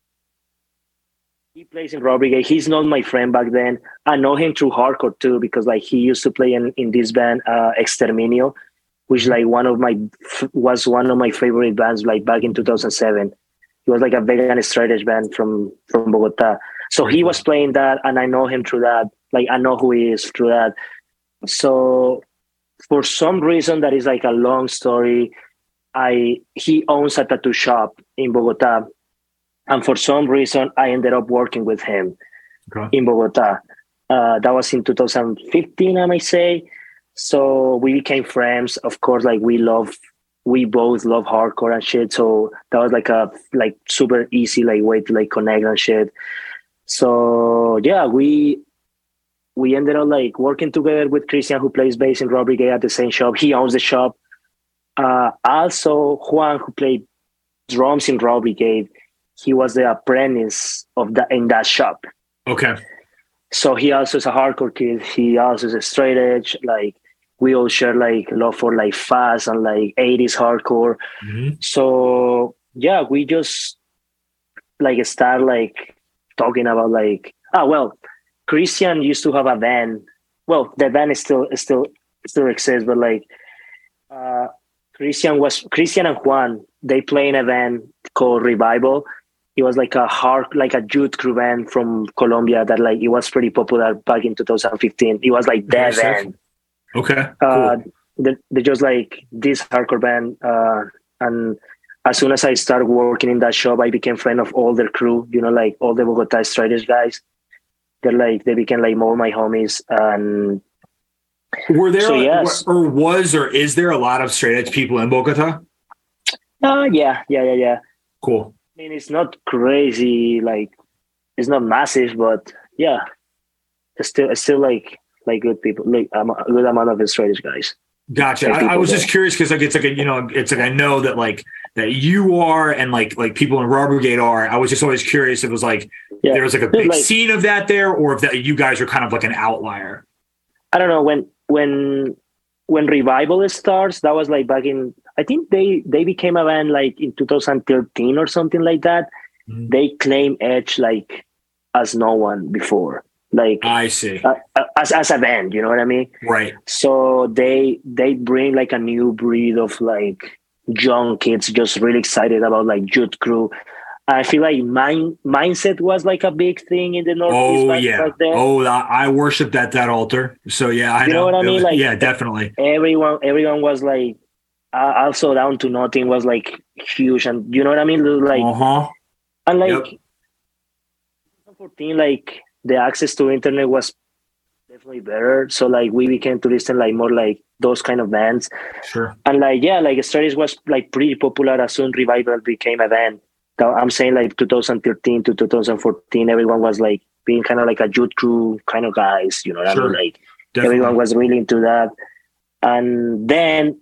he plays in Raw Brigade. He's not my friend back then. I know him through hardcore too, because like he used to play in this band Exterminio, which like was one of my favorite bands like back in 2007. He was like a vegan straight edge band from Bogota. So he was playing that, and I know him through that. Like I know who he is through that. So for some reason, that is like a long story, he owns a tattoo shop in Bogota. And for some reason, I ended up working with him in Bogota. That was in 2015, I might say. So we became friends. Of course, like we both love hardcore and shit. So that was like a super easy like way to like connect and shit. So yeah, we ended up like working together with Christian, who plays bass in Raw Brigade at the same shop. He owns the shop. Also, Juan, who played drums in Raw Brigade, he was the apprentice in that shop. Okay. So he also is a hardcore kid. He also is a straight edge. Like we all share like love for like fast and like 80s hardcore. So yeah, we just like start like talking about like, Christian used to have a band. Well, the band is still exists, but like Christian and Juan, they play in a band called Revival. It was like a youth crew band from Colombia that like it was pretty popular back in 2015. It was like their band. Okay. Cool. They're just like this hardcore band. And as soon as I started working in that shop, I became friend of all their crew. Like all the Bogota straight edge guys. They became like more my homies. And were there yes. or is there a lot of straight edge people in Bogota? Yeah. Cool. I mean, it's not crazy, like it's not massive, but yeah, it's still like good people, like a good amount of straight edge guys. Gotcha. I was just curious because like it's like I know that like that you are and like people in Raw Brigade are. I was just always curious if it was like there was like a big scene of that there, or if that you guys are kind of like an outlier. I don't know, when Revival starts, that was like back in, I think they became a band like in 2013 or something like that. Mhm. They claim Edge like as no one before, like I see. as a band, you know what I mean? Right. So they bring like a new breed of like young kids just really excited about like Youth Crew. I feel like mindset was like a big thing in the Northeast Oh back yeah. then. Oh, I worshipped at that altar. So yeah, I You know what I mean? Like yeah, definitely. everyone was like also Down to Nothing was like huge, and you know what I mean? Like Uh-huh. and like Yep. 2014, like the access to internet was definitely better. So like we became to listen like more like those kind of bands. Sure. And like yeah, like Stratus was like pretty popular as soon Revival became a band. Now, I'm saying like 2013 to 2014, everyone was like being kind of like a Youth Crew kind of guys, you know what I Sure. mean? Like Definitely. everyone was really into that. And then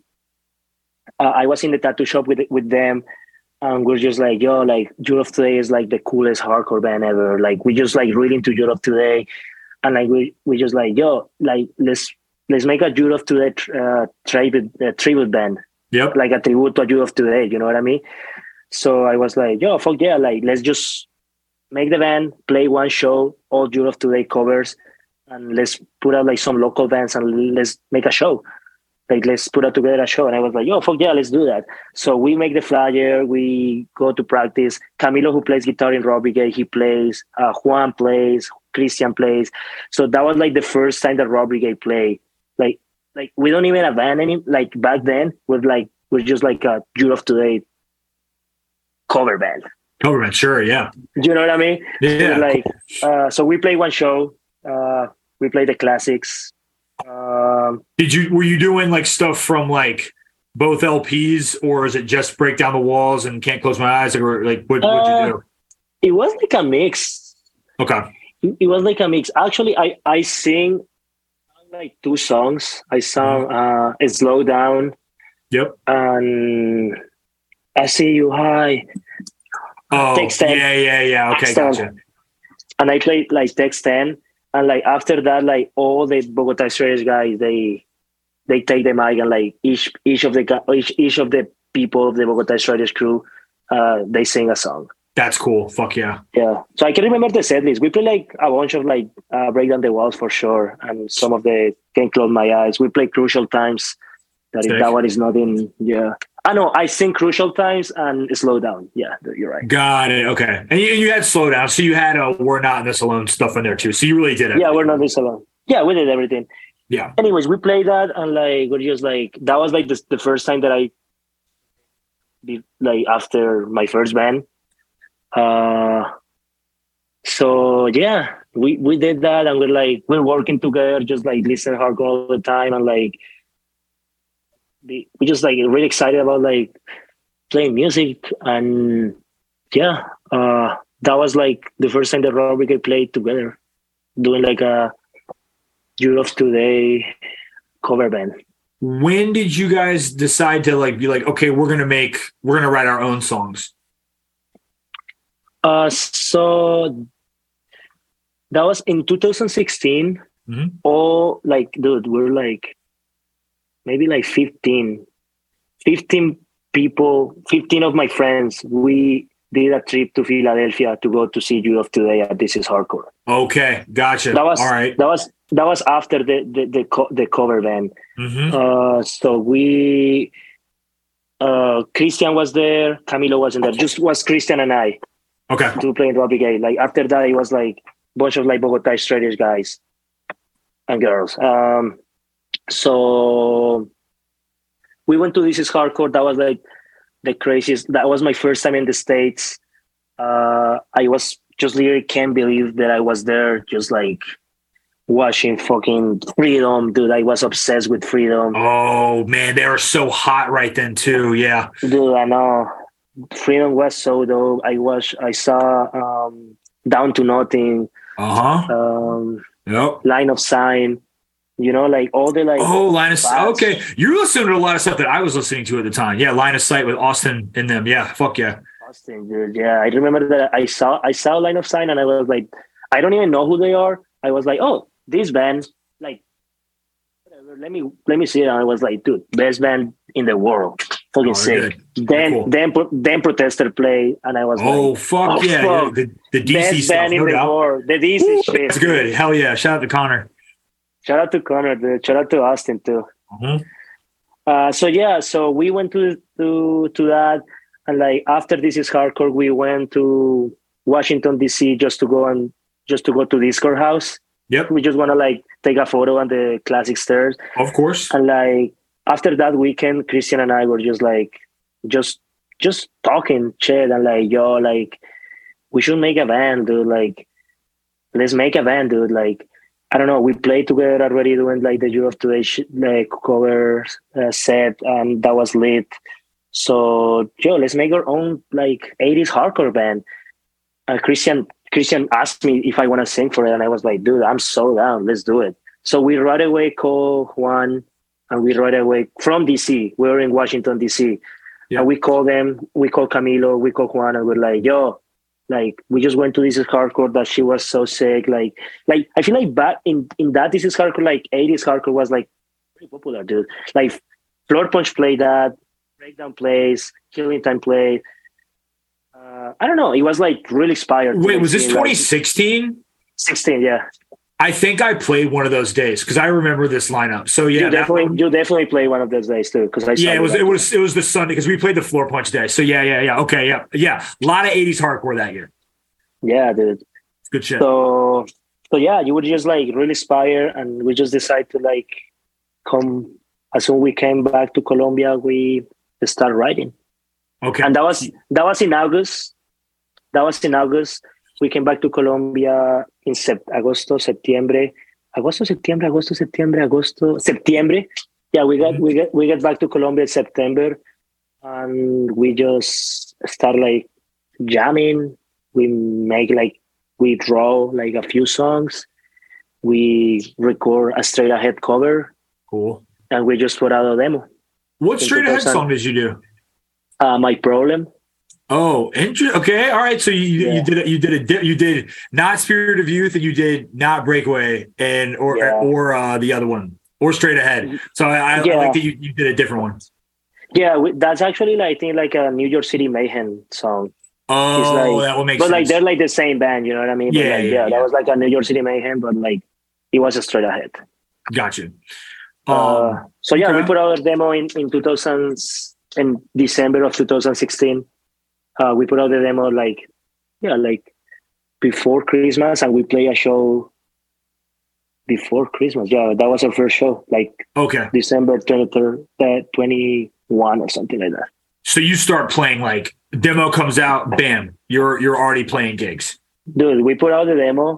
I was in the tattoo shop with them, and we're just like, yo, like Europe Today is like the coolest hardcore band ever. Like we just like really into Europe Today, and like we just like, yo, like let's make a Europe Today tribute band, Yep. like a tribute to Europe Today. You know what I mean? So I was like, yo, fuck yeah, like let's just make the band, play one show, all Europe Today covers, and let's put out like some local bands and let's make a show. Like let's put out together a show. And I was like, yo, fuck yeah, let's do that. So we make the flyer, we go to practice. Camilo, who plays guitar in Rob Brigade, he plays. Juan plays, Christian plays. So that was like the first time that Rob Brigade played. Like we don't even have a band any like back then. We're just like a Europe Today cover band. Cover band, sure, yeah. Do you know what I mean? Yeah. Like so we play one show. We play the classics. Were you doing like stuff from like both LPs, or is it just Break Down the Walls and Can't Close My Eyes, or like what'd you do? It was like a mix. Okay. It was like a mix. Actually, I sing like two songs. I sang Slow Down. Yep. And I See You High. Oh, Text 10. yeah. Okay, Text 10. gotcha. And I played like Text 10. And like after that, like all the Bogota Stratus guys, they take the mic, and like each of the people of the Bogota Stratus crew, they sing a song. That's cool. Fuck yeah. Yeah. So I can remember the set list. We play like a bunch of like Break Down the Walls for sure, and some of the Can't Close My Eyes. We play Crucial Times. That one is not in. Yeah. I know. I sing Crucial Times and Slow Down. Yeah, you're right. Got it. Okay. And you had Slow Down, so you had We're Not in This Alone stuff in there too. So you really did it. Yeah, We're Not in This Alone. Yeah, we did everything. Yeah. Anyways, we played that, and like we're just like that was like the first time that I did like after my first band. So yeah, we did that, and we're working together, just like listen hardcore all the time, and like we just like really excited about like playing music, and yeah, that was like the first time that Rob Brigade played together, doing like a Europe Today cover band. When did you guys decide to like be like, okay, we're gonna write our own songs? So that was in 2016. Mm-hmm. Oh, like, dude, we're like maybe like 15 people, 15 of my friends. We did a trip to Philadelphia to go to see Europe Today at This Is Hardcore. Okay, gotcha. That was all right. That was after the cover band. Mm-hmm. So we Christian was there, Camilo wasn't there. Just was Christian and I. Okay. To play in Rob Brigade. Like after that, it was like a bunch of like Bogota Stratus guys and girls. So we went to This Is Hardcore. That was like the craziest. That was my first time in the States. I was just literally can't believe that I was there, just like watching fucking Freedom, dude. I was obsessed with Freedom. Oh man, they were so hot right then too. Yeah, dude, I know. Freedom was so dope. I saw Down to Nothing. Yep. Line of Sign. You know, like all the like. Oh, Line of Sight. Okay, you're listening to a lot of stuff that I was listening to at the time. Yeah, Line of Sight with Austin in them. Yeah, fuck yeah. Austin, dude. Yeah, I remember that I saw Line of Sign, and I was like, I don't even know who they are. I was like, oh, this band, like, whatever. let me see it. And I was like, dude, best band in the world. Fucking sick. Good. Then Protester play, and I was fuck. The DC best stuff, band in the world. The DC shit. That's good. Hell yeah. Shout out to Connor. Shout out to Connor, dude. Shout out to Austin too. So we went to that, and like after This Is Hardcore, we went to Washington DC just to go to Discord House. Yep. We just want to like take a photo on the classic stairs. Of course. And like after that weekend, Christian and I were just talking shit and like, yo, like we should make a band, dude. Like, let's make a band, dude. Like, I don't know. We played together already doing like the Year of Today like cover set, and that was lit. So, yo, let's make our own like 80s hardcore band. Christian asked me if I want to sing for it, and I was like, dude, I'm so down. Let's do it. So we right away called Juan, and we right away from DC. We were in Washington, DC. Yeah. And we called them. We called Camilo. We called Juan, and we're like, yo, like we just went to This Is Hardcore. That she was so sick. Like I feel like back in that This Is Hardcore, like 80s hardcore was like pretty popular, dude. Like Floor Punch played that, Breakdown plays, Killing Time played. I don't know. It was like really inspired. Wait, was this 2016? 16, yeah. I think I played one of those days because I remember this lineup. So yeah, you definitely play one of those days too. Because it was the Sunday because we played the Floor Punch day. So yeah. Okay, yeah. A lot of 80s hardcore that year. Yeah, dude. It's good shit. So yeah, you would just like really inspire, and we just decided to like come as soon as we came back to Colombia, we started writing. Okay. And that was in August. We came back to Colombia in September. Yeah, we get back to Colombia in September, and we just start like jamming. We draw like a few songs. We record a Straight Ahead cover. Cool. And we just put out a demo. What Straight Ahead song did you do? My Problem. Oh, interesting. Okay, all right. So you did not Spirit of Youth, and you did not Breakaway, and or the other one, or Straight Ahead. So I like that you did a different one. Yeah, that's actually I think like a New York City Mayhem song. Oh, that will make sense. But like they're like the same band, you know what I mean? Yeah. That was like a New York City Mayhem, but like it was a Straight Ahead. Gotcha. We put out a demo in December of 2016. We put out the demo like before Christmas, and we play a show before Christmas. Yeah, that was our first show, December 23rd, 21 or something like that. So you start playing, like demo comes out, bam, you're already playing gigs. Dude, we put out the demo.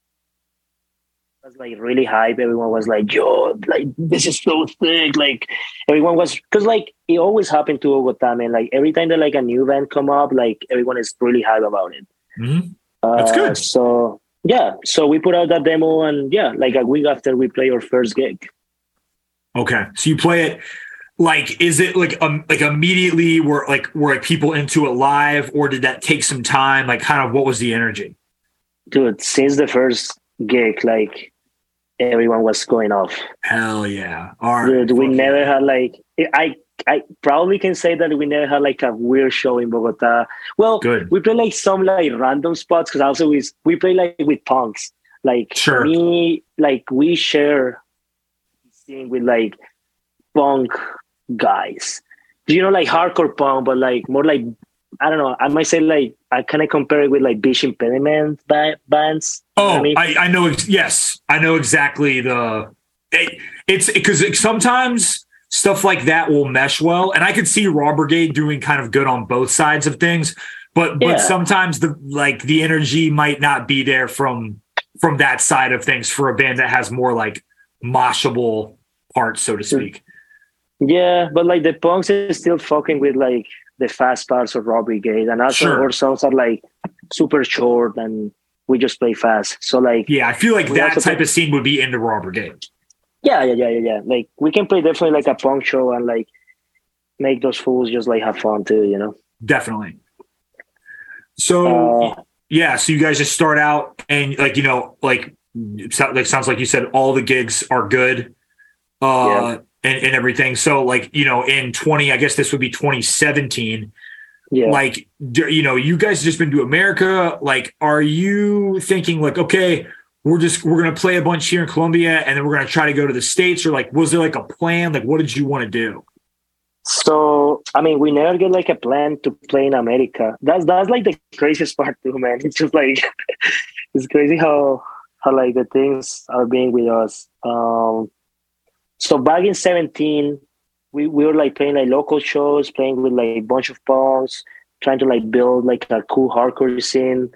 It was like really hype. Everyone was like, yo, like this is so sick. Like everyone was, because like it always happened to Bogota, man. Like every time that like a new band come up, like everyone is really hype about it. Mm-hmm. That's good. So we put out that demo, and like a week after we play our first gig. Okay, so you play it. Like, is it like immediately were people into it live, or did that take some time? Like, kind of what was the energy? Dude, since the first gig, like everyone was going off. Hell yeah. All right. Dude, we never had like, I probably can say that we never had like a weird show in Bogota. Well, good. We play like some like random spots, because also we play like with punks. Like sure. Me, like we share scene with like punk guys. You know, like hardcore punk, but like more like, I don't know, I might say like, I kind of compare it with like Bitch Impediment bands. Oh, I mean? I know. Yes. I know exactly it's because sometimes stuff like that will mesh well. And I could see Raw Brigade doing kind of good on both sides of things, but sometimes the energy might not be there from that side of things for a band that has more like moshable parts, so to speak. Yeah, but like the punks is still fucking with like the fast parts of Raw Brigade, and also our songs are like super short and we just play fast. So like, I feel like that type of scene would be into Raw Brigade. Yeah. Like we can play definitely like a punk show and like make those fools just like have fun too, you know? Definitely. So so you guys just start out and like, you know, like sounds like you said all the gigs are good. and everything. So like, in I guess this would be 2017. Yeah. Like, you guys just been to America. Like, are you thinking like, okay, we're going to play a bunch here in Colombia and then we're going to try to go to the States, or like, was there like a plan? Like, what did you want to do? So, I mean, we never get like a plan to play in America. That's like the craziest part too, man. It's just like, it's crazy how like the things are being with us. So back in 17, we were like playing like local shows, playing with like a bunch of punks, trying to like build like a cool hardcore scene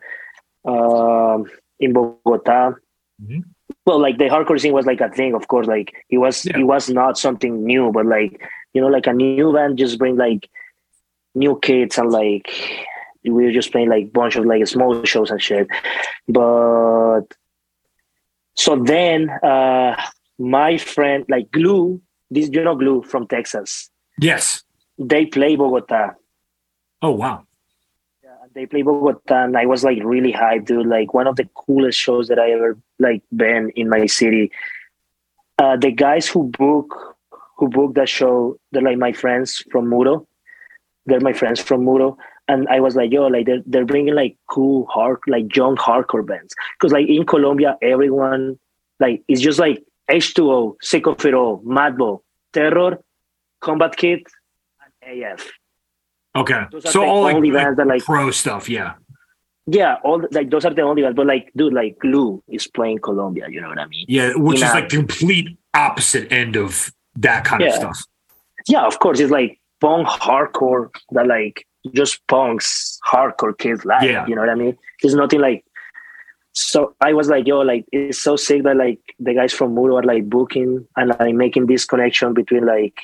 in Bogota. Mm-hmm. Well, like the hardcore scene was like a thing, of course. Like it was not something new, but like, like a new band just bring like new kids, and like we were just playing like bunch of like small shows and shit. But so then my friend like Glue, Glue from Texas. Yes. They play Bogota. Oh wow. Yeah, they play Bogota, and I was like really hyped, dude. Like one of the coolest shows that I ever like been in my city. The guys who booked that show, they're like my friends from Muro. They're my friends from Muro. And I was like, yo, like they're bringing like cool like young hardcore bands. Because like in Colombia, everyone like it's just like H2O, Sick of It All, Madball, Terror, Combat Kit, and AF. Okay. Those are So the all only like bands that like pro stuff, yeah. Yeah, all like those are the only ones. But like, dude, like Glue is playing Colombia. You know what I mean? Yeah, which is like complete opposite end of that kind of stuff. Yeah, of course. It's like punk hardcore that like just punks hardcore kids like. Yeah. You know what I mean? There's nothing like. So I was like, yo, like it's so sick that like the guys from Muro are like booking and like making this connection between like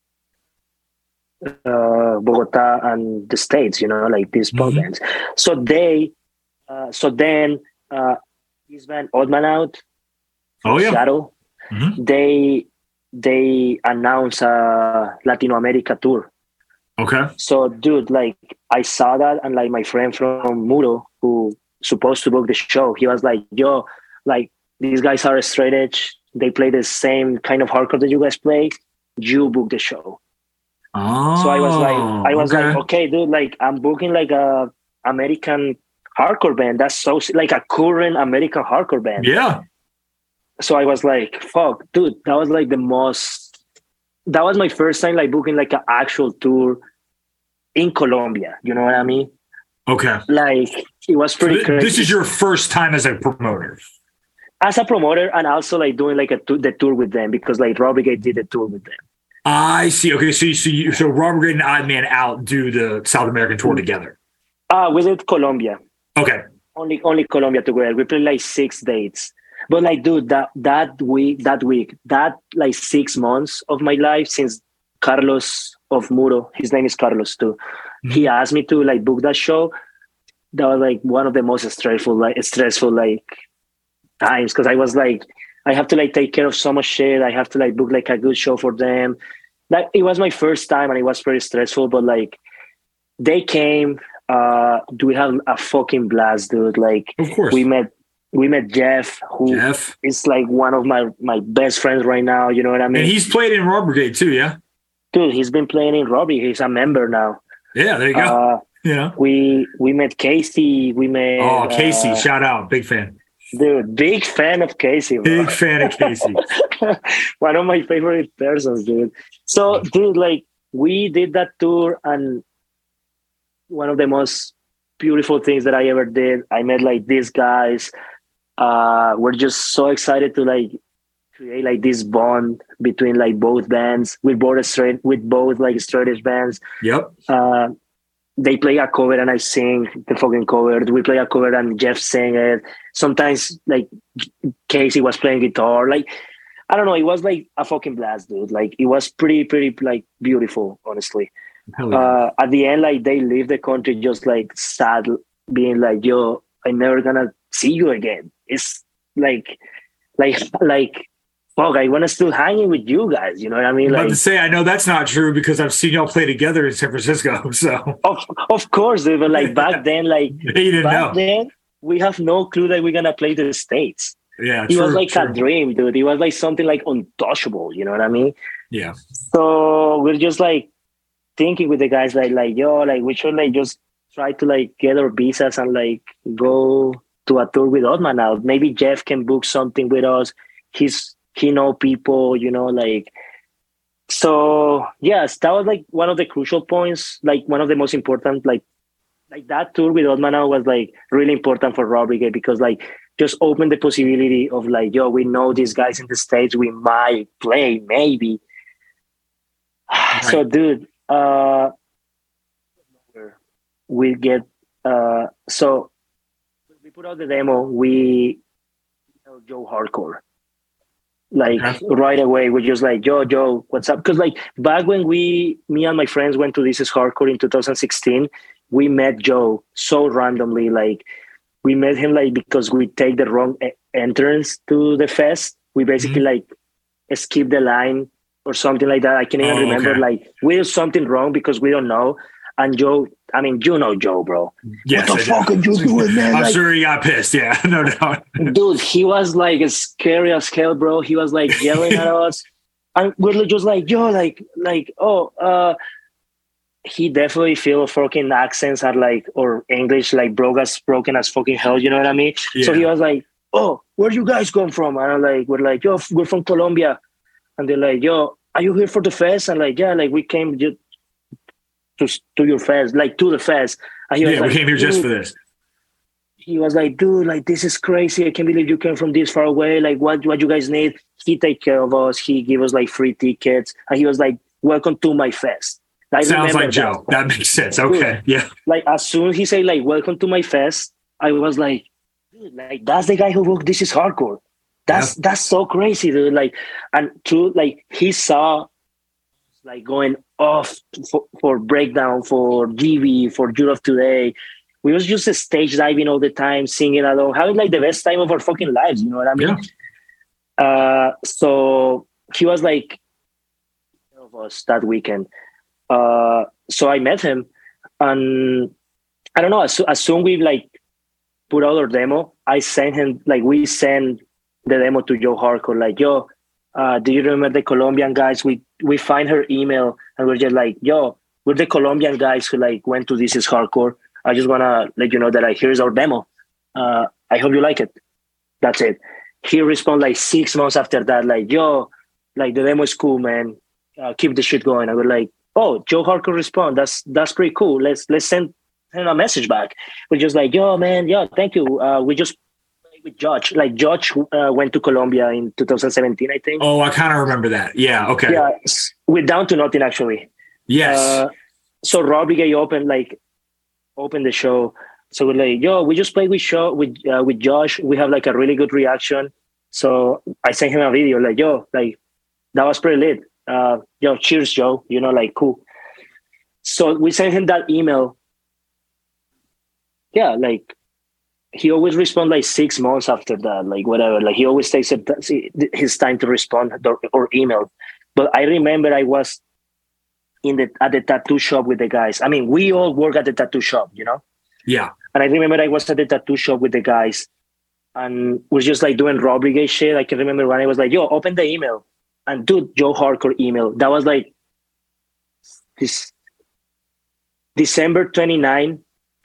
Bogota and the States, like these punk bands. So then this band Odd Man Out, Seattle, they announced a Latino America tour. Okay. So dude, like I saw that, and like my friend from Muro who supposed to book the show, he was like, yo, like these guys are straight edge, they play the same kind of hardcore that you guys play, you book the show. Oh, so I was like, okay, dude, like I'm booking like a American hardcore band. That's so like a current American hardcore band. Yeah. So I was like, fuck, dude, that was my first time like booking like an actual tour in Colombia. You know what I mean? Okay. Like it was pretty crazy. This is your first time as a promoter. As a promoter, and also like doing like the tour with them, because like Rob Brigade did the tour with them. I see. Okay, so Rob Brigade and Odd Man Out do the South American tour together. We did Colombia. Okay. Only Colombia together. We played like 6 dates. But like, dude, that week, like 6 months of my life since Carlos of Muro, his name is Carlos too. Mm-hmm. He asked me to like book that show. That was like one of the most stressful times, because I was like, I have to like take care of so much shit. I have to like book like a good show for them. Like it was my first time, and it was very stressful. But like they came. We have a fucking blast, dude. Like, of course, we met Jeff, who is like one of my best friends right now. You know what I mean? And he's played in Rob Brigade too, yeah. Dude, he's been playing in Robbie. He's a member now. Yeah, there you go. We met Casey. We met Casey. Shout out, big fan. Dude, big fan of Casey. Bro. Big fan of Casey. One of my favorite persons, dude. So, dude, like we did that tour, and one of the most beautiful things that I ever did. I met like these guys. We're just so excited to like create like this bond between like both bands, with both like straight edge bands. Yep. They play a cover and I sing the fucking cover. We play a cover and Jeff sang it. Sometimes like Casey was playing guitar. Like, I don't know. It was like a fucking blast, dude. Like it was pretty like beautiful, honestly. Yeah. At the end, like they leave the country just like sad, being like, yo, I'm never gonna see you again. It's like, fuck, I want to still hanging with you guys. You know what I mean? I'm about to say, I know that's not true because I've seen y'all play together in San Francisco. So of course, dude, but like back then, like you didn't know. Then we have no clue that we're gonna play the States. Yeah, It was like true. a dream, dude. It was like something like untouchable. You know what I mean? Yeah. So we're just like thinking with the guys like yo, like we should like just try to like get our visas and like go to a tour with Otman now. Maybe Jeff can book something with us. He know people, you know, like. So yes, that was like one of the crucial points, like one of the most important, like that tour with Otman was like really important for Rodriguez because like just opened the possibility of like, yo, we know these guys in the States, we might play maybe. Right. So dude, we get so we put out the demo, we tell Joe Hardcore. Like right away, we're just like, Joe, what's up? Because like back when me and my friends went to This Is Hardcore in 2016, we met Joe so randomly. Like we met him like because we take the wrong entrance to the fest. We basically like skip the line or something like that. I can't even remember. Okay. Like we did something wrong because we don't know. And Joe, I mean, you know Joe, bro. Yes, what the fuck are you doing, man? I'm like, sure he got pissed. Yeah, no doubt. Dude, he was like scary as hell, bro. He was like yelling at us. And we're just like, yo, he definitely feel fucking accents are like, or English, like broken as fucking hell. You know what I mean? Yeah. So he was like, oh, where you guys come from? And I'm like, we're like, yo, we're from Colombia. And they're like, yo, are you here for the fest? And like, yeah, like we came to your fest, like to the fest. And he was like, we came here just for this. He was like, dude, like this is crazy. I can't believe you came from this far away. Like what you guys need? He take care of us. He gave us like free tickets. And he was like, welcome to my fest. Sounds like Joe. That makes sense. Okay. Dude, yeah. Like as soon as he said like, welcome to my fest, I was like, dude, like that's the guy who booked This Is Hardcore. That's so crazy, dude. Like, and true, like he saw like going off for Breakdown, for GB, for Europe Today. We was just stage diving all the time, singing along, having like the best time of our fucking lives. You know what I mean? Yeah. So he was like of us that weekend. So I met him, and I don't know. As soon we like put out our demo, I sent him like we sent the demo to Joe Hardcore. Like, yo, do you remember the Colombian guys? We find her email, and we're just like, yo, we're the Colombian guys who like went to This Is Hardcore. I just wanna let you know that like here's our demo. I hope you like it. That's it. He responded like 6 months after that, like, yo, like the demo is cool, man. Keep the shit going. I was like, oh, Joe Hardcore respond. That's pretty cool. Let's send him a message back. We're just like, yo, man, yo, thank you. We just played with Josh. Like Josh went to Colombia in 2017, I think. Oh, I kind of remember that. Yeah. Okay. Yeah, we're Down to Nothing actually. Yes. So Rodriguez opened the show. So we're like, yo, we just played with Josh. We have like a really good reaction. So I sent him a video like, yo, like that was pretty lit. Yo, cheers, Joe. You know, like cool. So we sent him that email. Yeah, like he always responds like 6 months after that, like whatever. Like he always takes his time to respond or email. But I remember I was at the tattoo shop with the guys. I mean, we all work at the tattoo shop, you know? Yeah. And I remember I was at the tattoo shop with the guys and was just like doing Rodriguez shit. I can remember when I was like, yo, open the email. And dude, Joe Hardcore email. That was like this December 29,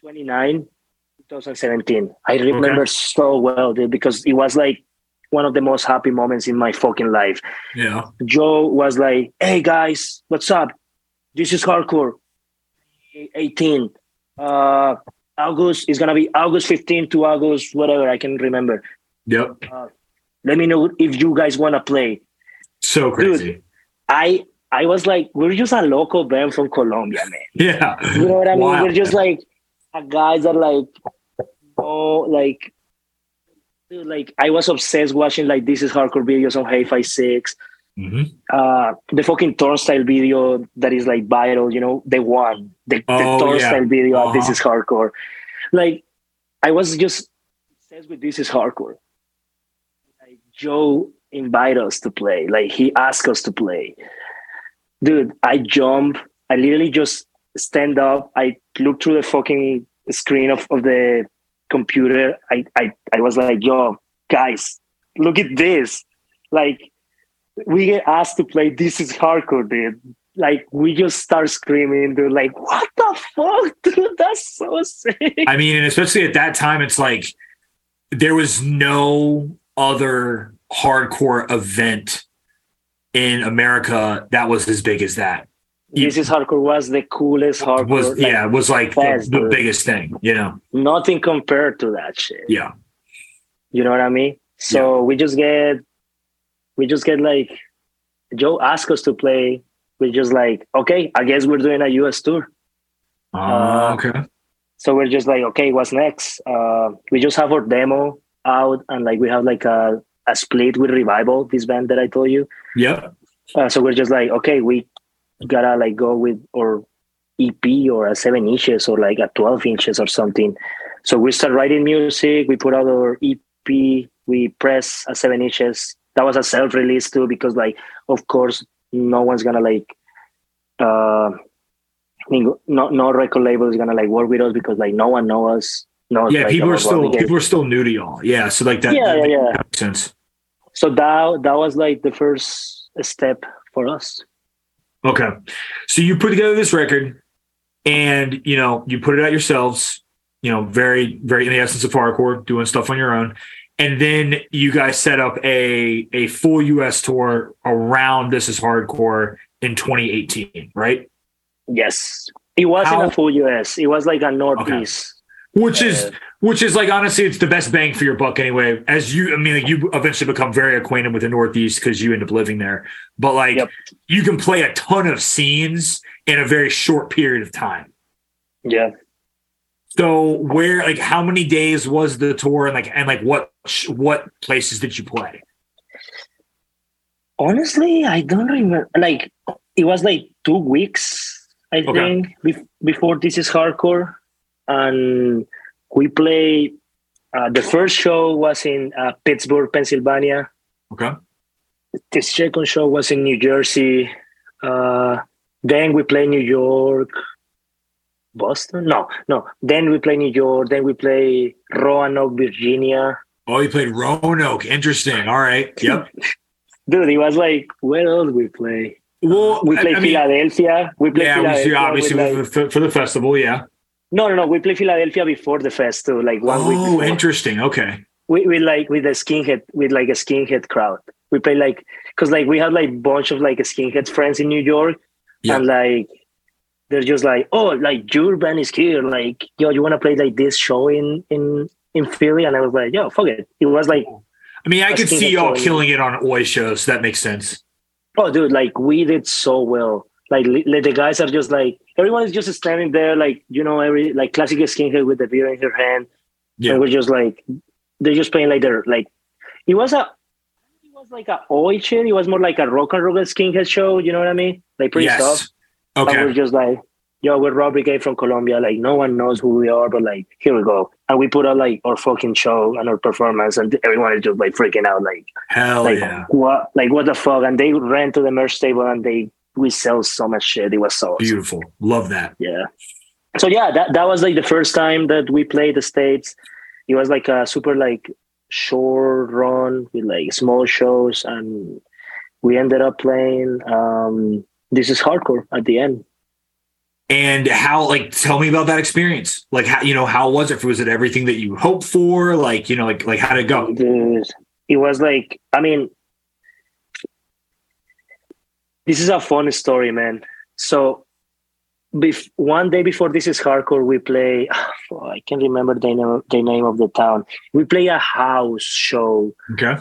2017. I remember so well, dude, because it was like one of the most happy moments in my fucking life. Yeah. Joe was like, hey guys, what's up? This is Hardcore. 18. August is gonna be August 15 to August, whatever, I can remember. Yep. Let me know if you guys wanna play. So crazy. Dude, I was like, we're just a local band from Colombia, man. Yeah. You know what I mean? Wow. We're just like guys that like, oh, like, dude, like I was obsessed watching like This Is Hardcore videos on Hi-Fi 6. The fucking Turnstile video that is like viral, you know, the Turnstile video of This Is Hardcore. Like, I was just obsessed with This Is Hardcore. Like, Joe invited us to play. Like, he asked us to play. Dude, I jump. I literally just stand up. I look through the fucking screen of the computer. I was like, yo, guys, look at this. Like, we get asked to play This Is Hardcore, dude. Like, we just start screaming, dude. Like, what the fuck, dude? That's so sick. I mean, and especially at that time, it's like there was no other hardcore event in America that was as big as that. This Is Hardcore was the coolest hardcore. It was like the biggest thing, you know? Nothing compared to that shit. Yeah. You know what I mean? So we just get like, Joe asked us to play. We're just like, okay, I guess we're doing a US tour. Okay. So we're just like, okay, what's next? We just have our demo out, and like we have like a split with Revival, this band that I told you. Yeah. So we're just like, okay, we gotta like go with our EP or a 7 inches or like a 12 inches or something. So we start writing music. We put out our EP. We press a 7 inches. That was a self-release too, because like, of course, no one's gonna like, no record label is gonna like work with us because like no one knows us. Yeah, like, people are still new to y'all. Yeah, so like that. Yeah. That makes sense. So that was like the first step for us. Okay, so you put together this record, and you put it out yourselves. Very, very in the essence of hardcore, doing stuff on your own. And then you guys set up a full US tour around This Is Hardcore in 2018, right? Yes. It wasn't a full US. It was like a Northeast. Okay. Which is like, honestly, it's the best bang for your buck anyway. You eventually become very acquainted with the Northeast because you end up living there. But like, you can play a ton of scenes in a very short period of time. Yeah. So how many days was the tour, and what places did you play? Honestly, I don't remember. Like, it was like 2 weeks, I think, before This Is Hardcore, and we played. The first show was in Pittsburgh, Pennsylvania. Okay. The second show was in New Jersey. Then we played New York. Boston? No. Then we play New York. Then we play Roanoke, Virginia. Oh, you played Roanoke. Interesting. All right. Yep. Dude, it was like, where else we play? Well, we played Philadelphia. We played Philadelphia. Obviously for the festival, yeah. No. We played Philadelphia before the fest too, like 1 week before. Oh, interesting. Okay. With a skinhead crowd. We play like, because like we had like bunch of like skinhead friends in New York, and like, they're just like, oh, like your band is here. Like, yo, you want to play like this show in Philly? And I was like, yo, fuck it. It was like, I mean, I could see y'all killing it on Oi shows. So that makes sense. Oh, dude, like we did so well. Like the guys are just like, everyone is just standing there, like, every like classic skinhead with the beer in their hand. Yeah. And we're just like, they're just playing like they're like, it was like a Oi shit. It was more like a rock and roll skinhead show. You know what I mean? Like pretty soft. Okay. And we're just like, yo, we're Raw Brigade from Colombia. Like, no one knows who we are, but like, here we go. And we put out like our fucking show and our performance, and everyone is just like freaking out. Like, hell yeah. What the fuck? And they ran to the merch table and we sell so much shit. It was so beautiful. Awesome. Love that. Yeah. So yeah, that was like the first time that we played the States. It was like a super like short run with like small shows, and we ended up playing This Is Hardcore at the end. And how, like, tell me about that experience. Like, how was it? Was it everything that you hoped for? Like, how did it go? It was like, I mean, this is a fun story, man. So one day before This Is Hardcore, we play, I can't remember the name of the town. We play a house show. Okay.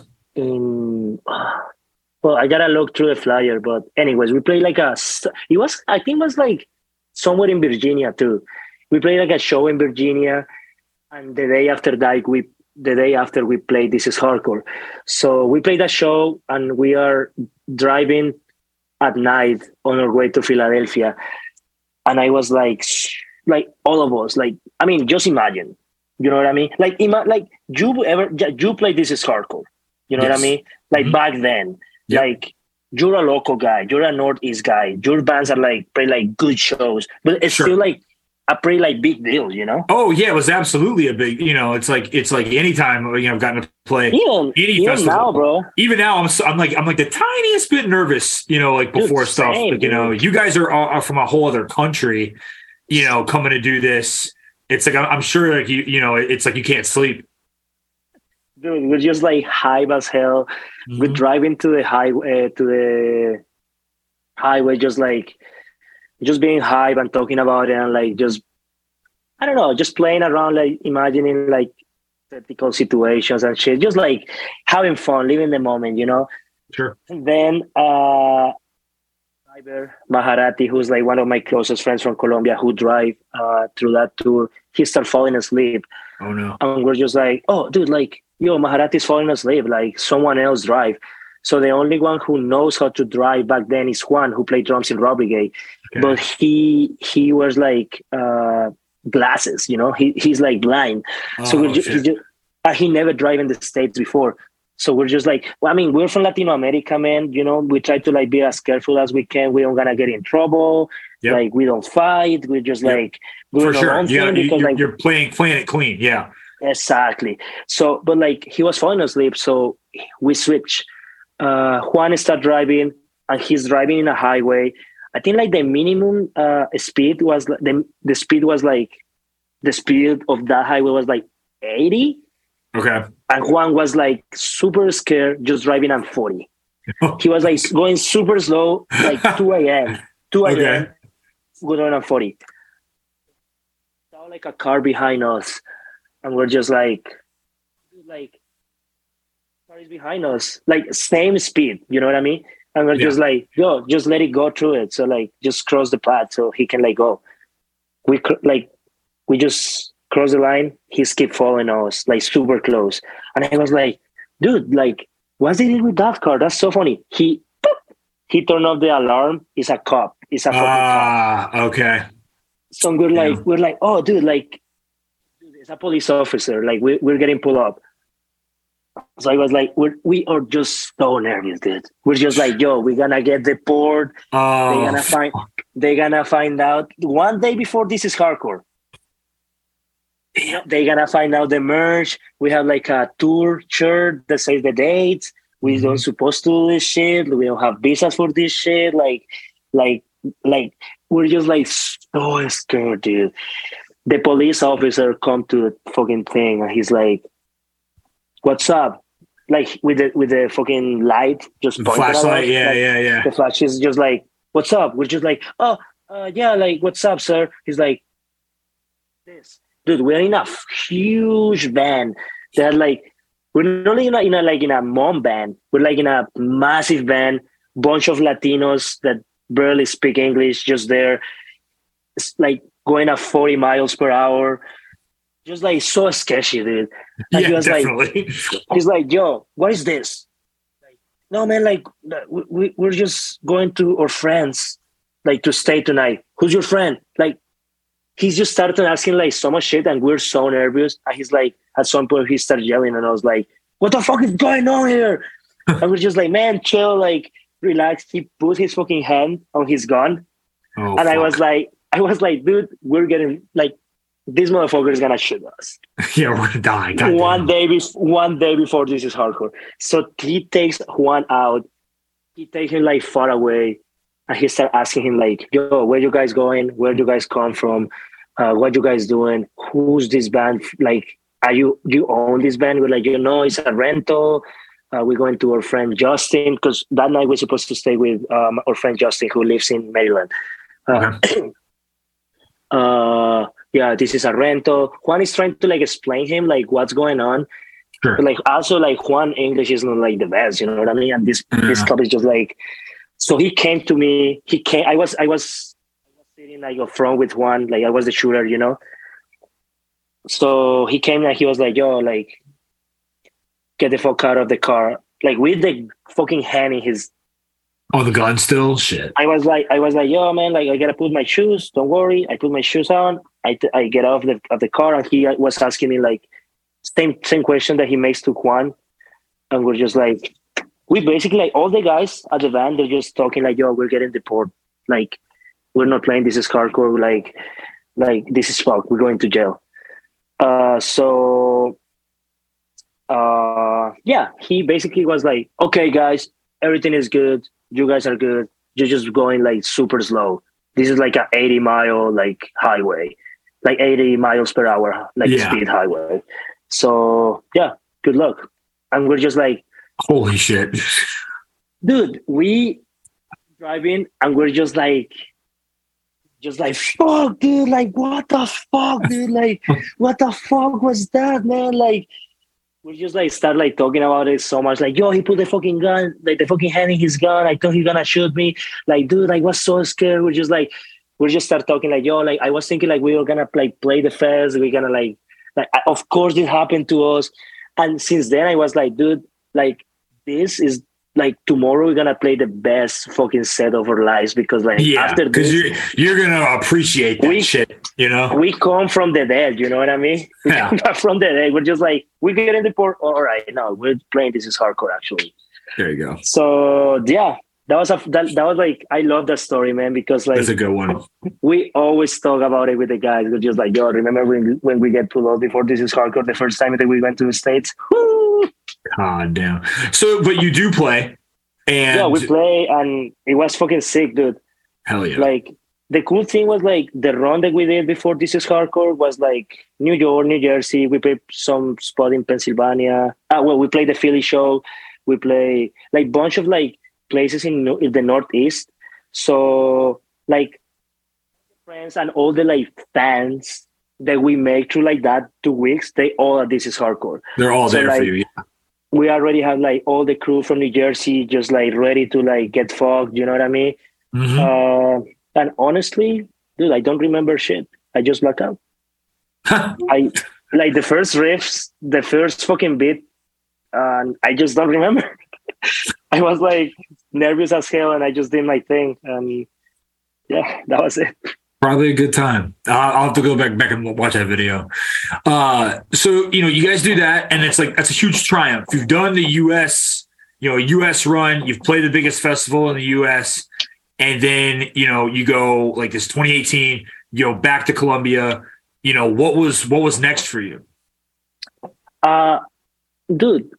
Well, I gotta look through the flyer, but anyways, we played like I think it was like somewhere in Virginia too. We played like a show in Virginia, and the day after we played This Is Hardcore. So we played a show, and we are driving at night on our way to Philadelphia. And I was like all of us, like, I mean, just imagine, you know what I mean? Like, you played This Is Hardcore, you know what I mean? Like back then. Yep. Like, you're a local guy, you're a Northeast guy, your bands are like play like good shows, but it's still like a pretty like big deal, you know? Oh yeah, it was absolutely a big, it's like anytime, I've gotten to play any Even festival. now, bro. Even now, I'm like the tiniest bit nervous, like before stuff. Same, like, you guys are from a whole other country, coming to do this. It's like I'm sure, like it's like you can't sleep. Dude, we're just like hype as hell. Mm-hmm. We're driving to the highway, just being hype and talking about it, and like just, I don't know, just playing around, like imagining like typical situations and shit, just like having fun, living the moment, Sure. And then driver Maharati, who's like one of my closest friends from Colombia, who drive through that tour, he started falling asleep. Oh no. And we're just like, oh dude, like, yo, Maharati's falling asleep, like someone else drive. So the only one who knows how to drive back then is Juan, who played drums in Rob Brigade. Okay. But he wears like glasses, he's like blind. So he never drive in the States before. So we're just like, we're from Latin America, man. We try to like be as careful as we can. We don't gonna get in trouble. Yep. Like we don't fight. We're just like doing our own thing because like you're playing it clean. Yeah, exactly. So, but like he was falling asleep, so we switched. Juan started driving, and he's driving in a highway. I think like the minimum speed was the speed was like the speed of that highway was like 80. Okay. And Juan was like super scared, just driving at 40. He was like going super slow, like 2 a.m. 2 a.m. Okay. Going on 40. Saw like a car behind us, and we're just like car is behind us, like same speed. You know what I mean? And we're just like, yo, just let it go through it. So like, just cross the path so he can like go. We just cross the line. He kept following us like super close, and I was like, dude, like, what's the deal with that car? That's so funny. He turned off the alarm. It's a cop. It's a fucking cop. Okay. So we're like, oh, dude, like, it's a police officer. Like, we're getting pulled up. So I was like, we are just so nervous, dude. We're just like, yo, we're gonna get deported. They're gonna find out one day before this is hardcore. They're gonna find out the merch. We have like a tour shirt that says the dates. We don't supposed to do this shit. We don't have visas for this shit. Like we're just like so scared, dude. The police officer come to the fucking thing, and he's like, "What's up?" Like with the fucking light, just flashlight. Yeah. The flash is just like, "What's up?" We're just like, "Oh, yeah, like what's up, sir?" He's like, "This, dude, we're in a huge van. They're like, we're not in a mom van. We're like in a massive van, bunch of Latinos that barely speak English, just there, it's like going at 40 miles per hour." Just like so sketchy, dude. And he was definitely. Like, he's like, yo, what is this? Like, no, man, like we're just going to our friends, like to stay tonight. Who's your friend? Like, he's just started asking like so much shit, and we're so nervous. And he's like, at some point he started yelling, and I was like, what the fuck is going on here? And we're just like, man, chill, like relax. He put his fucking hand on his gun. Oh, and fuck. I was like, dude, we're getting like, this motherfucker is gonna shoot us. Yeah, we're gonna die. One day before this is hardcore. So he takes Juan out. He takes him like far away, and he starts asking him like, "Yo, where you guys going? Where do you guys come from? What you guys doing? Who's this band? Like, do you own this band?" We're like, it's a rental. We're going to our friend Justin, because that night we're supposed to stay with our friend Justin, who lives in Maryland. Okay. Yeah, this is a rental. Juan is trying to like explain him like what's going on. Sure. But like also like Juan English is not like the best, you know what I mean? And this club is just like, so he came to me. I was sitting like up front with Juan, like I was the shooter, So he came and he was like, yo, like get the fuck out of the car. Like with the fucking hand in his. Oh, the gun still? Shit. I was like, yo, man, like I gotta put my shoes. Don't worry. I put my shoes on. I get off the car, and he was asking me like same question that he makes to Juan, and we're just like, we basically like all the guys at the van, they're just talking like, yo, we're getting deported. Like we're not playing. This is hardcore. Like like this is fuck, we're going to jail. Yeah, he basically was like, okay, guys, everything is good. You guys are good. You're just going like super slow. This is like an 80-mile like highway, like 80 miles per hour, like speed highway. So yeah, good luck. And we're just like, holy shit, dude, we driving and we're just like, fuck, dude, like, what the fuck, dude, like, what the fuck was that, man? Like, we just like start like talking about it so much, like, yo, he put the fucking gun, like the fucking hand in his gun. I thought he gonna shoot me. Like, dude, like, was so scared. We just start talking like, yo, like, I was thinking like we were gonna like play the fest. We're gonna like, of course it happened to us. And since then I was like, dude, like, this is like tomorrow we're gonna play the best fucking set of our lives, because like after this, you're gonna appreciate that shit, you know. We come from the dead, you know what I mean? We come back from the dead. We're just like, we get in the port. All right, no, we're playing This Is Hardcore actually. There you go. So yeah, that was like, I love that story, man, because like that's a good one. We always talk about it with the guys. We're just like, yo, remember when we get pulled out before This Is Hardcore the first time that we went to the States? Woo! God damn. So, but you do play, and yeah, we play, and it was fucking sick, dude. Hell yeah! Like, the cool thing was like the run that we did before This Is Hardcore was like New York, New Jersey. We played some spot in Pennsylvania. We played the Philly show. We play like bunch of like places in the Northeast. So like friends and all the like fans that we make through like that 2 weeks, they all are This Is Hardcore. They're all there like, for you. Yeah. We already have like all the crew from New Jersey just like ready to like get fucked. You know what I mean? Mm-hmm. And honestly, dude, I don't remember shit. I just blacked out. I like the first riffs, the first fucking beat, and I just don't remember. I was like nervous as hell, and I just did my thing, and yeah, that was it. Probably a good time. I'll have to go back and watch that video. So, you know, you guys do that, and it's like, that's a huge triumph. You've done the U.S., you know, U.S. run. You've played the biggest festival in the U.S., and then, you know, you go like this 2018, you know, back to Colombia. You know, what was next for you? Dude,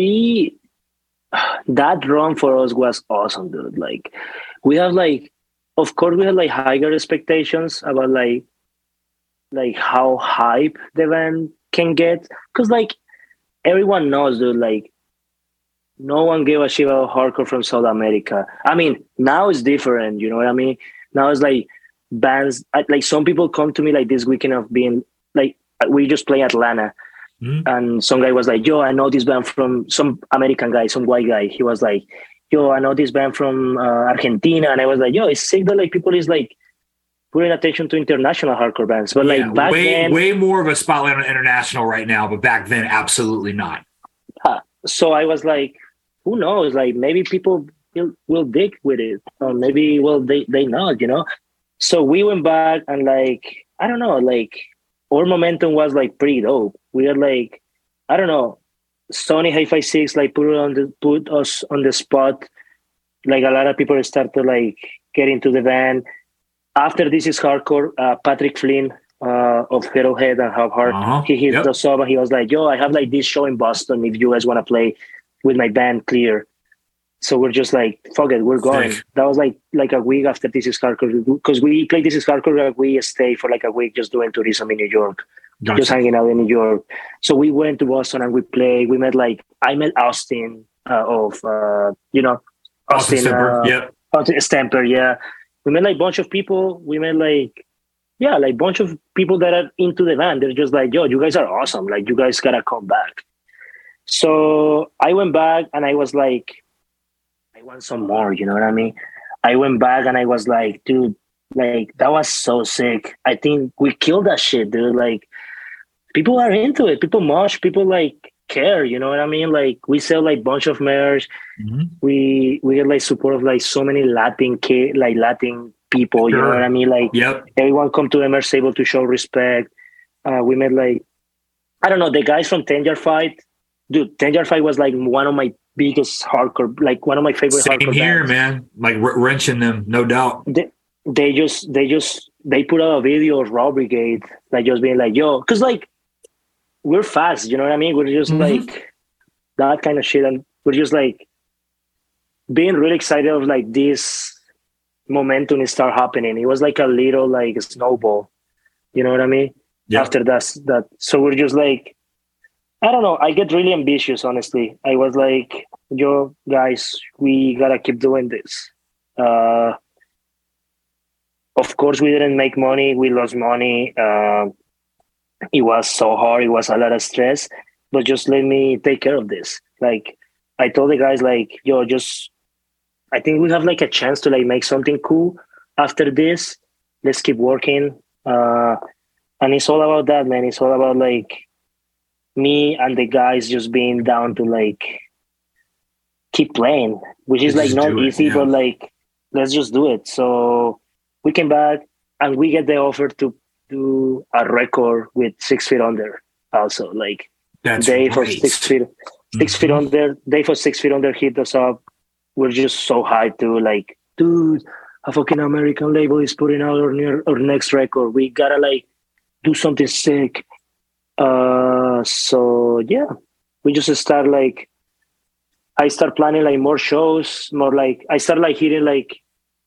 that run for us was awesome, dude. Like, we have like, of course, we had like higher expectations about like how hype the band can get, because like everyone knows, dude, like no one gave a shit about hardcore from South America. I mean, now it's different, you know what I mean? Now it's like bands, like some people come to me like this weekend of being like, we just play Atlanta. Mm-hmm. And some guy was like, yo, I know this band from some American guy, some white guy. He was like, yo, I know this band from Argentina. And I was like, yo, it's sick that like people is like putting attention to international hardcore bands. But like back then, way more of a spotlight on international right now, but back then, absolutely not. So I was like, who knows? Like maybe people will dig with it, or maybe they not, you know. So we went back and like, I don't know, like our momentum was like pretty dope. We are like, I don't know, Sony Hi-Fi 6 like put us on the spot. Like a lot of people start to like get into the band. After This Is Hardcore, Patrick Flynn of Hero Head and How Hard, he hit us up and he was like, yo, I have like this show in Boston if you guys want to play with my band Clear. So we're just like, fuck it, we're going. Sick. That was like a week after This Is Hardcore, because we played This Is Hardcore, we stayed for like a week just doing tourism in New York. Gotcha. Just hanging out in New York. So we went to Boston and we played. We met I met Austin Austin Stemper, yeah. We met like a bunch of people. We met like bunch of people that are into the band. They're just like, yo, you guys are awesome. Like, you guys gotta come back. So I went back and I was like, I want some more, you know what I mean? I went back and I was like, dude, like, that was so sick. I think we killed that shit, dude. Like, people are into it. People mosh. People like care. You know what I mean? Like, we sell like bunch of merch. Mm-hmm. We get like support of like so many Latin people. Sure. You know what I mean? Like, everyone come to the merch table to show respect. We met like, I don't know, the guys from 10 Yard Fight. Dude, 10 Yard Fight was like one of my biggest hardcore, like one of my favorite hardcore here, bands. Man. Like wrenching them, no doubt. They just they put out a video of Raw Brigade, like just being like, yo, because like we're fast, you know what I mean? We're just like that kind of shit. And we're just like being really excited of like this momentum start happening. It was like a little like snowball, you know what I mean? Yeah. After that. So we're just like, I don't know. I get really ambitious, honestly. I was like, yo, guys, we got to keep doing this. Of course, we didn't make money. We lost money. It was so hard. It was a lot of stress. But just let me take care of this. Like, I told the guys, like, yo, I think we have like a chance to like make something cool after this. Let's keep working. And it's all about that, man. It's all about like me and the guys just being down to like keep playing, which is like not easy, but like, let's just do it. So we came back and we get the offer to do a record with 6 Feet Under also. Like Dave for 6 Feet, 6 Feet Under, Dave for 6 Feet Under hit us up. We're just so hyped to like, dude, a fucking American label is putting out our next record. We gotta like do something sick. So yeah, we just start like, I start planning like more shows, more like, I start like hitting like,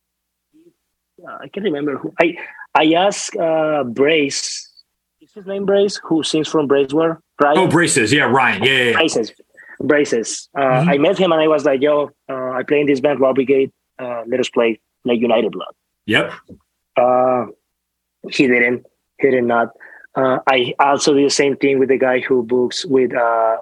I can't remember who. I asked Brace, is his name Brace, who sings from Braceware? Ryan? Oh, Braces, yeah, Ryan, yeah. Braces. I met him and I was like, yo, I play in this band, Raw Brigade. Let us play like United Blood. Yep. He did not. I also do the same thing with the guy who books with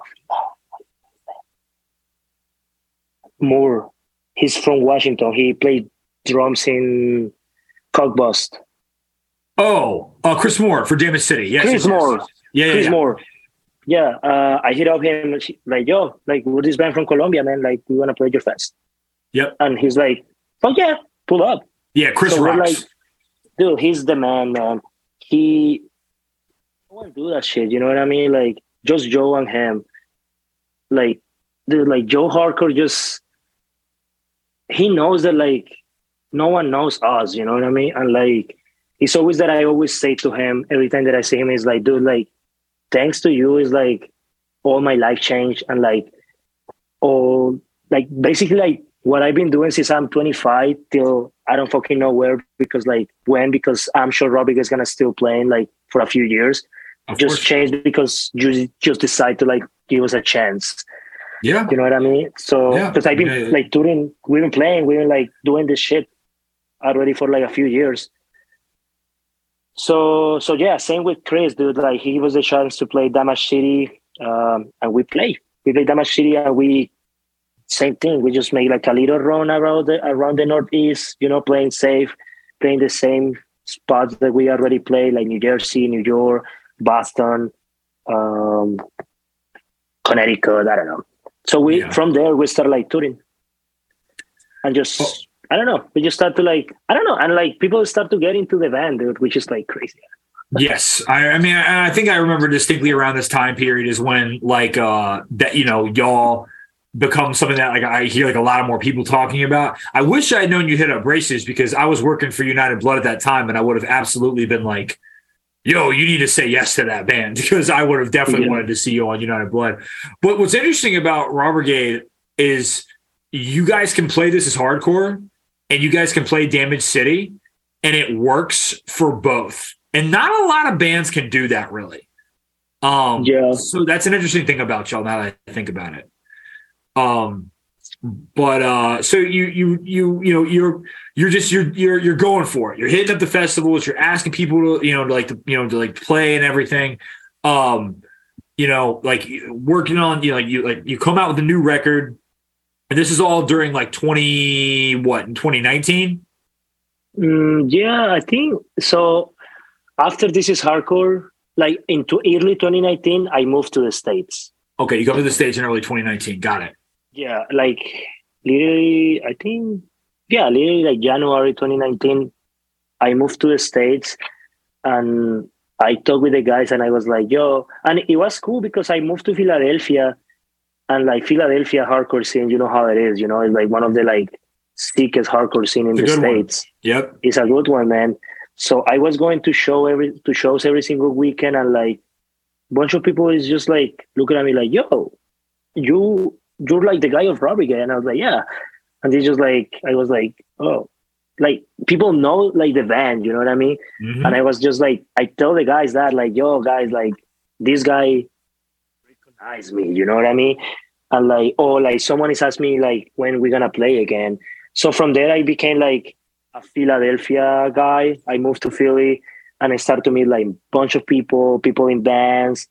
Moore. He's from Washington. He played drums in Cockbust. Oh, Chris Moore for Damage City. Yes, Chris Moore. Yeah, Chris Moore. Yeah, I hit up him like, yo, like, we're this band from Colombia, man. Like, we want to play your fest. Yep. And he's like, fuck yeah, pull up. Yeah, Chris so rocks. We're like, dude, he's the man. He won't do that shit. You know what I mean? Like, just Joe and him. Like, dude, like Joe Hardcore he knows that like no one knows us. You know what I mean? And like, it's always that I always say to him every time that I see him is like, dude, like, thanks to you is like all my life changed, and like all like basically like what I've been doing since I'm 25 till I don't fucking know where, because I'm sure Robbie is gonna still playing like for a few years. Just changed because you just decide to like give us a chance. Yeah, you know what I mean. So because I've been like touring, we've been playing, we've been like doing this shit already for like a few years. So yeah, same with Chris, dude. Like, he was a chance to play Damage City, and we play Damage City, and same thing. We just make like a little run around the Northeast, you know, playing safe, playing the same spots that we already play, like New Jersey, New York, Boston, Connecticut. I don't know. So from there we start like touring, and just. I don't know. We just start to like, I don't know. And like people start to get into the band, dude, which is like crazy. Yes. I mean, I think I remember distinctly around this time period is when like that, you know, y'all become something that like I hear like a lot of more people talking about. I wish I had known you hit up Braces, because I was working for United Blood at that time, and I would have absolutely been like, yo, you need to say yes to that band, because I would have definitely wanted to see you on United Blood. But what's interesting about Raw Brigade is you guys can play this as hardcore, and you guys can play Damage City, and it works for both. And not a lot of bands can do that, really. So that's an interesting thing about y'all now that I think about it. So you're going for it. You're hitting up the festivals. You're asking people to play and everything. Like working on you come out with a new record. And this is all during like 2019? Yeah, I think so. After This Is Hardcore, like into early 2019, I moved to the States. Okay, you come to the States in early 2019. Got it. Yeah, like literally, I think, literally like January 2019, I moved to the States, and I talked with the guys, and I was like, yo, and it was cool because I moved to Philadelphia. And like Philadelphia hardcore scene, you know how it is, you know, it's like one of the like sickest hardcore scene in the States. Yep. It's a good one, man. So I was going to shows every single weekend, and like a bunch of people is just like looking at me like, yo, you're like the guy of Robbie, and I was like, yeah. And they just like, I was like, oh, like people know like the band, you know what I mean? Mm-hmm. And I was just like, I tell the guys that like, yo guys, like this guy recognize me, you know what I mean? And like, or like someone is asking me like when we're gonna play again. So from there I became like a Philadelphia guy. I moved to Philly and I started to meet like a bunch of people in bands.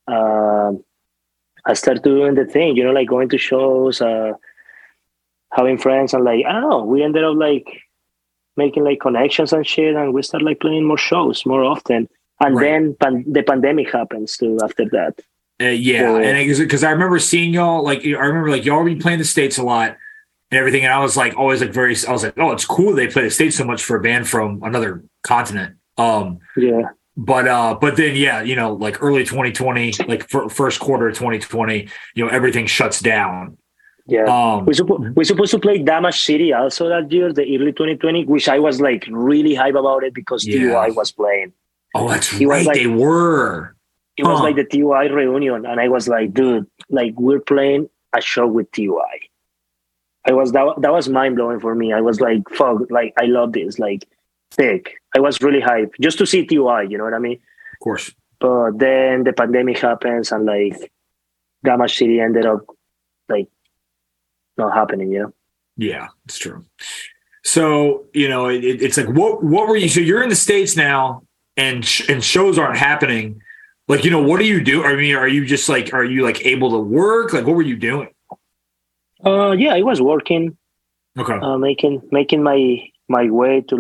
I started doing the thing, you know, like going to shows, having friends, and like, I don't know, we ended up like making like connections and shit, and we started like playing more shows more often. And then the pandemic happens too after that. Yeah, and because I remember seeing y'all, like I remember like y'all be playing the States a lot and everything, and I was like always like I was like, oh, it's cool they play the States so much for a band from another continent. Yeah. But then yeah, you know, like early 2020, like first quarter of 2020, you know, everything shuts down. Yeah, we're supposed to play Damage City also that year, the early 2020, which I was like really hype about it because TUI was playing. Oh, that's right, they were. It was like the TUI reunion, and I was like, dude, like we're playing a show with TUI. That was mind blowing for me. I was like, fuck, like I love this, like sick. I was really hyped just to see TUI, you know what I mean? Of course. But then the pandemic happens, and like Damage City ended up like not happening, you know? Yeah, it's true. So, you know, it's like, what were you, so you're in the States now and shows aren't happening. Like, you know, what do you do? I mean, are you like able to work? Like, what were you doing? Yeah, I was working. Okay. Making my way to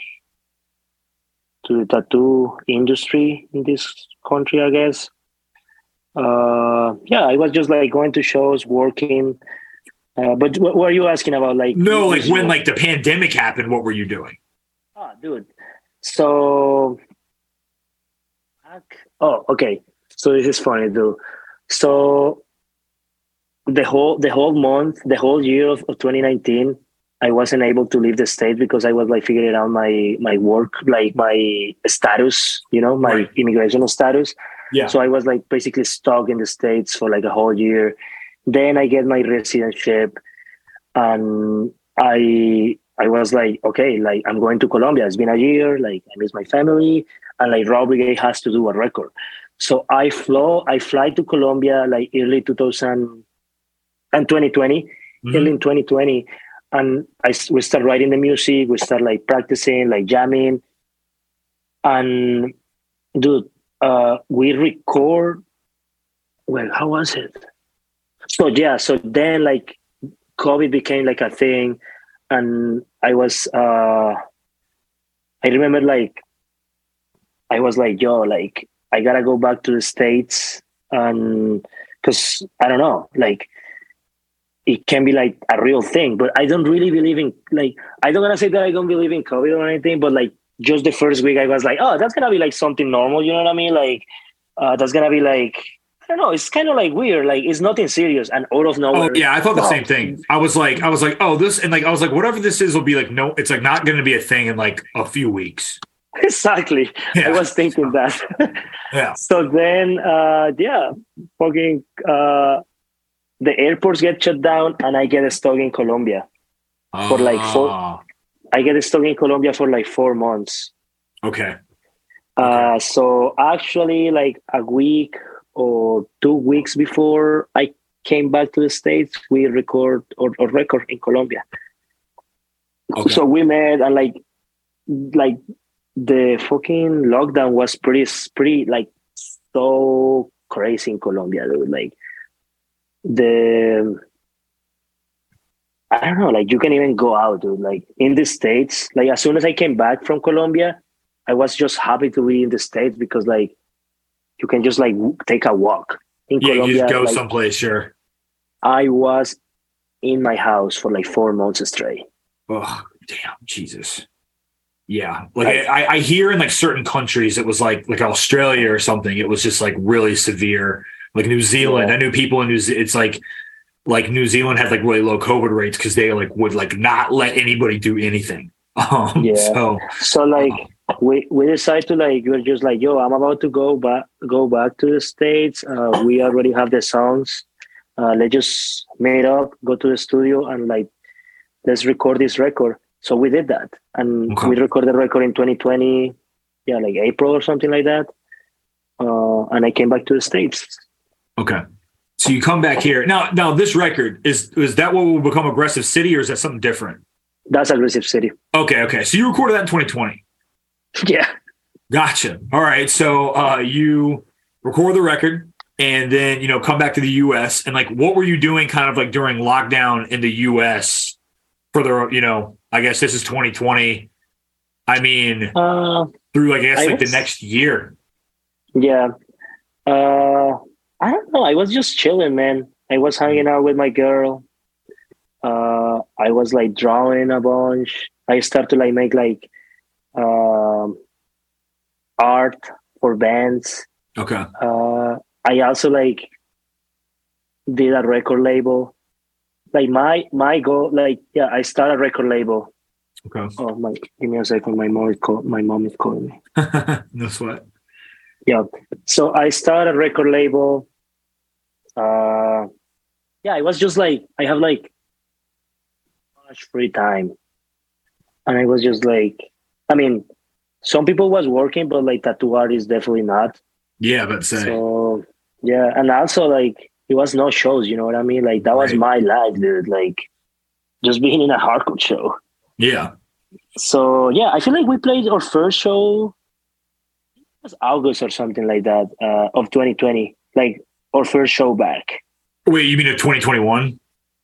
the tattoo industry in this country, I guess. Yeah, I was just like going to shows, working. But what were you asking about? Like, no, like when like the pandemic happened, what were you doing? Oh, dude. So, okay. So this is funny, dude. So the whole year of 2019, I wasn't able to leave the state because I was like figuring out my work, like my status, you know, my immigration status. Yeah. So I was like basically stuck in the States for like a whole year. Then I get my residency, and I was like, okay, like I'm going to Colombia. It's been a year. Like I miss my family, and like Raw Brigade has to do a record. So I fly to Colombia like early 2020, early in 2020, and we start writing the music. We start like practicing, like jamming, and dude, we record. Well, how was it? So yeah, so then like COVID became like a thing, and I remember like I was like, yo, like I gotta go back to the States, and because I don't know, like it can be like a real thing, but I don't really believe in like I don't wanna say that I don't believe in COVID or anything, but like just the first week I was like, oh, that's gonna be like something normal, you know what I mean? Like that's gonna be like, I don't know. It's kind of like weird. Like it's nothing serious, and out of nowhere. Oh yeah, I thought the same thing. I was like, oh, this, and like I was like, whatever this is will be like, no, it's like not going to be a thing in like a few weeks. Exactly. Yeah. I was thinking that. Yeah. So then, fucking, the airports get shut down, and I get stuck in Colombia for like 4. I get stuck in Colombia for like 4 months. Okay. So actually, like a week or 2 weeks before I came back to the States, we record in Colombia. Okay. So we met, and like the fucking lockdown was pretty like so crazy in Colombia, dude. Like I don't know, like you can even go out, dude. Like in the States, like as soon as I came back from Colombia, I was just happy to be in the States because like you can just like take a walk in Colombia. You just go like, someplace, sure. I was in my house for like 4 months straight. Oh, damn, Jesus. Yeah. Like I hear in like certain countries, it was like Australia or something. It was just like really severe. Like New Zealand, I knew people in New Zealand. It's like New Zealand had like really low COVID rates because they like would like not let anybody do anything. So like we decided to like, we're just like, yo, I'm about to go back to the States. We already have the songs. Let's just meet up, go to the studio, and like, let's record this record. So we did that, and we recorded the record in 2020, like April or something like that. And I came back to the States. Okay. So you come back here. Now this record, is that what will become Aggressive City, or is that something different? That's Aggressive City. Okay. So you recorded that in 2020. Yeah. Gotcha. All right. So you record the record and then, come back to the US, and like, what were you doing kind of like during lockdown in the US for the, I guess this is 2020. I mean, through like, I guess the next year. Yeah. I don't know. I was just chilling, man. I was hanging out with my girl. I was like drawing a bunch. I started to like make like art for bands. Okay. I also like did a record label. Like my goal, like, I started a record label. Okay. Oh, give me a second. My mom is calling me. No sweat. Yeah. So I started a record label. It was just like, I have like much free time. And I was just like, I mean, some people was working, but like tattoo artists definitely not. Yeah, but say. So yeah. And also like, it was no shows, you know what I mean? Like that was my life, dude. Like just being in a hardcore show. Yeah. So yeah, I feel like we played our first show. It was August or something like that, of 2020. Like our first show back. Wait, you mean of 2021?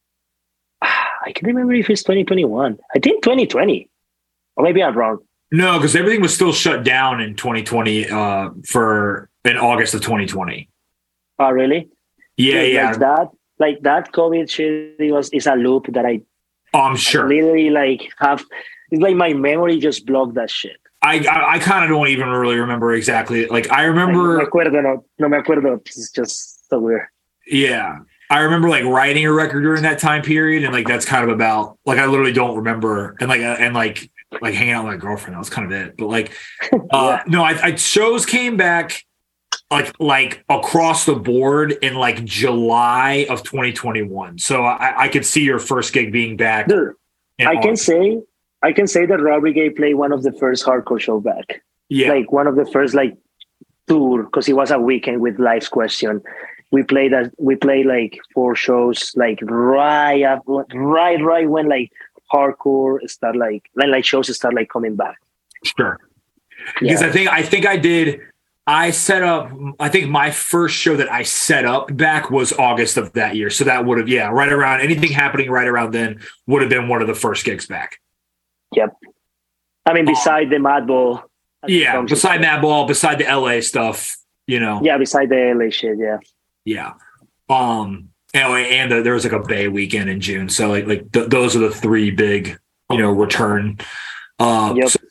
I can't remember if it's 2021. I think 2020. Or maybe I'm wrong. No, because everything was still shut down in 2020 in August of 2020. Oh, really? Yeah. Like that COVID shit is a loop that I'm sure. I literally like it's like my memory just blocked that shit. I kind of don't even really remember exactly. Like I remember. No me acuerdo. It's just so weird. Yeah. I remember like writing a record during that time period. And like, that's kind of about like, I literally don't remember. And like hanging out with my girlfriend. That was kind of it. But like, no, I shows came back like across the board in like July of 2021. So I could see your first gig being back. Dude, I can say that Raw Brigade played one of the first hardcore show back. Yeah. Like one of the first like tour, because it was a weekend with Life's Question. We played like 4 shows, like right when like hardcore start like shows start like coming back. Sure. Because I think I set up, I think my first show that I set up back was August of that year. So that would have, right around anything happening right around then would have been one of the first gigs back. Yep. I mean, beside the Madball. Yeah. Beside Madball, beside the LA stuff, Yeah. Beside the LA shit. Yeah. Yeah. And there was like a Bay weekend in June. So like those are the 3 big, return. Yep. So,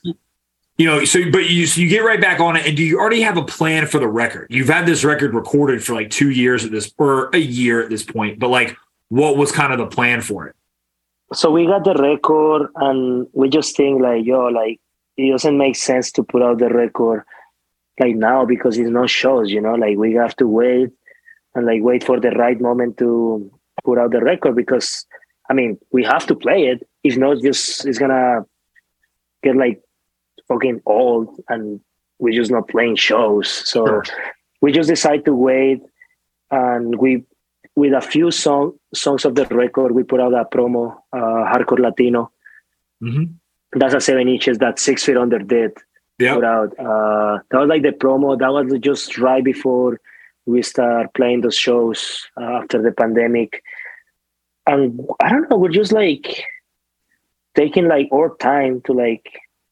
you get right back on it. And do you already have a plan for the record? You've had this record recorded for like 2 years or a year at this point, but like, what was kind of the plan for it? So we got the record and we just think like, like it doesn't make sense to put out the record like now because it's no shows, like we have to wait and like wait for the right moment to put out the record because I mean, we have to play it. If not, it's gonna get like fucking old and we're just not playing shows. So we just decided to wait and with a few songs of the record, we put out a promo, Hardcore Latino. Mm-hmm. That's a 7 inches that 6 Feet Under did put out. That was like the promo. That was just right before we start playing those shows after the pandemic. And I don't know, we're just like taking like our time to like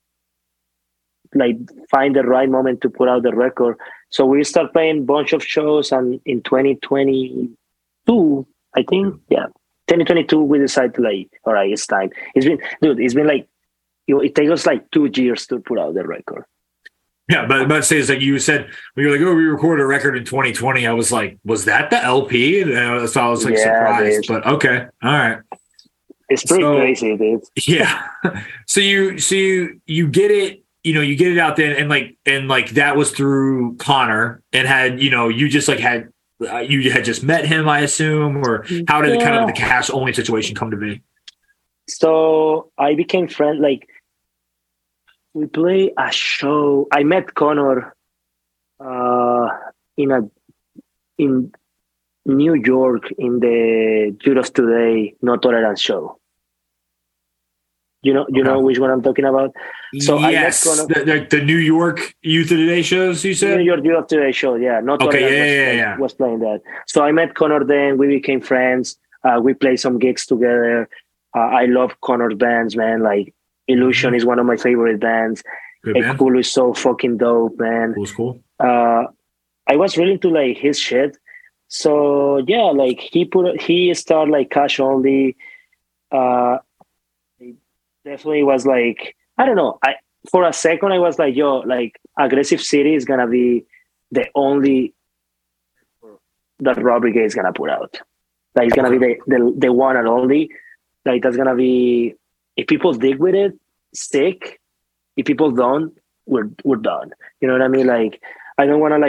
find the right moment to put out the record. So we start playing a bunch of shows and in 2022, I think, 2022, we decided to like, all right, it's time. It's been like, it takes us like 2 years to put out the record. Yeah, but say it's like you said, when you're like, we recorded a record in 2020. I was like, was that the LP? So I was like surprised, dude. But okay. All right. It's pretty crazy, dude. Yeah. So you get it, you get it out there and that was through Connor and had, you just you had just met him, I assume, or how did kind of the cash only situation come to be? So I became friends, we play a show. I met Connor in New York in the Youth of Today No Tolerance show. You know which one I'm talking about? So yes, I met Connor, the New York Youth of Today shows, you said? New York Youth of Today show, yeah. No Tolerance was playing that. So I met Connor then. We became friends. We played some gigs together. I love Connor's bands, man. Like Illusion is one of my favorite bands. Ekulu is so fucking dope, man. Cool. I was really into his shit. So yeah, he started Cash Only. Definitely was I don't know. For a second I was Aggressive City is gonna be the only that Rob Brigade is gonna put out. It's gonna be the one and only. That's gonna be, if people dig with it, stick. If people don't, we're done. You know what I mean? I don't wanna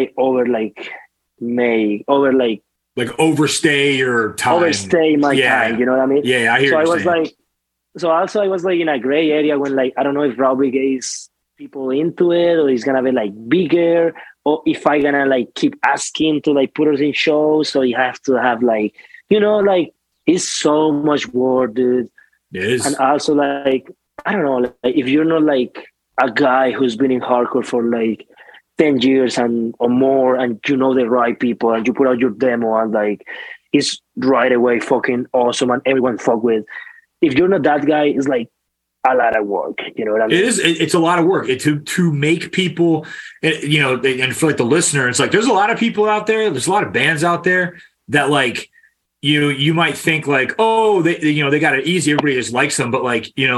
overstay your time. Overstay my time. You know what I mean? Yeah, I hear. So I was in a gray area when I don't know if Rob Brigade is people into it or it's gonna be bigger, or if I gonna keep asking to put us in shows, so you have to have it's so much work, dude. It is. And also I don't know, if you're not a guy who's been in hardcore for 10 years or more, and the right people, and you put out your demo and it's right away fucking awesome and everyone fuck with. If you're not that guy, it's a lot of work. You know what I mean? It is. It's a lot of work to make people, and for the listener, it's there's a lot of people out there. There's a lot of bands out there that you might think oh, they got it easy. Everybody just likes them, but like you're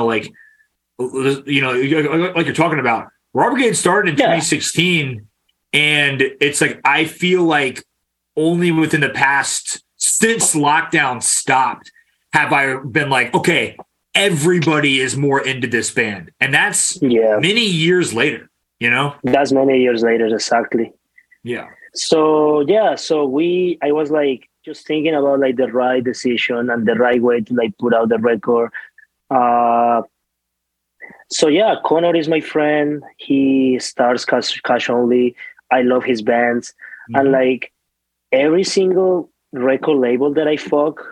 talking about, Rob Brigade started in 2016, and it's I feel only within the past, since lockdown stopped, have I been okay, everybody is more into this band. And that's many years later, That's many years later, exactly. Yeah. So, I was just thinking about the right decision and the right way to put out the record. Connor is my friend. He starts Cash Only. I love his bands. Mm-hmm. And every single record label that I fuck,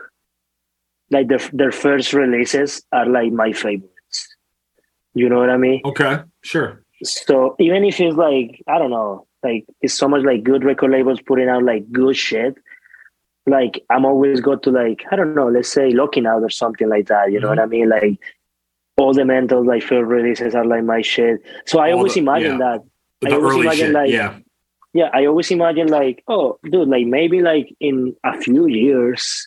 their first releases are my favorites. You know what I mean? Okay, sure. So even if it's I don't know, it's so much good record labels putting out good shit. I'm always go to I don't know, let's say Looking Out or something like that. You know what I mean? All the Mental first releases are my shit. So I always imagine that. I always imagine I always imagine oh, dude, maybe in a few years,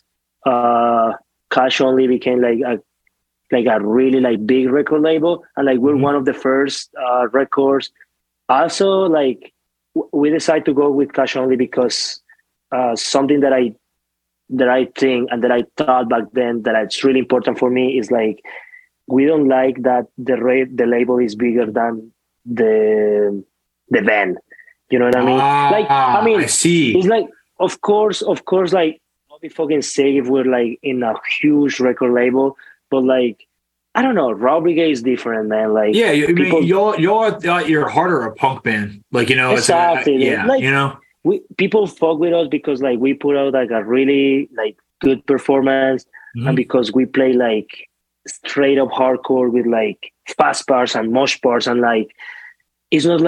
Cash Only became a really big record label, and we're one of the first records. Also, we decided to go with Cash Only because something that I think and that I thought back then that it's really important for me is we don't like that the label is bigger than the band. You know what I mean? I mean, I see. It's of course, I'll be fucking sick if we're in a huge record label, but I don't know. Rob Brigade is different, man. Y'all at your heart are a punk band, exactly. People fuck with us because we put out a really good performance, and because we play straight up hardcore with fast parts and mosh parts, and it's not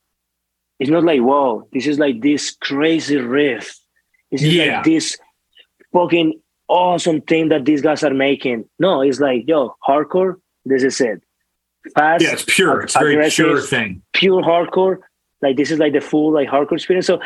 whoa, this is this crazy riff. This is this fucking awesome thing that these guys are making. No, it's yo, hardcore, this is it. Fast. Yeah, it's pure. It's very pure thing. Pure hardcore. This is the full hardcore experience. So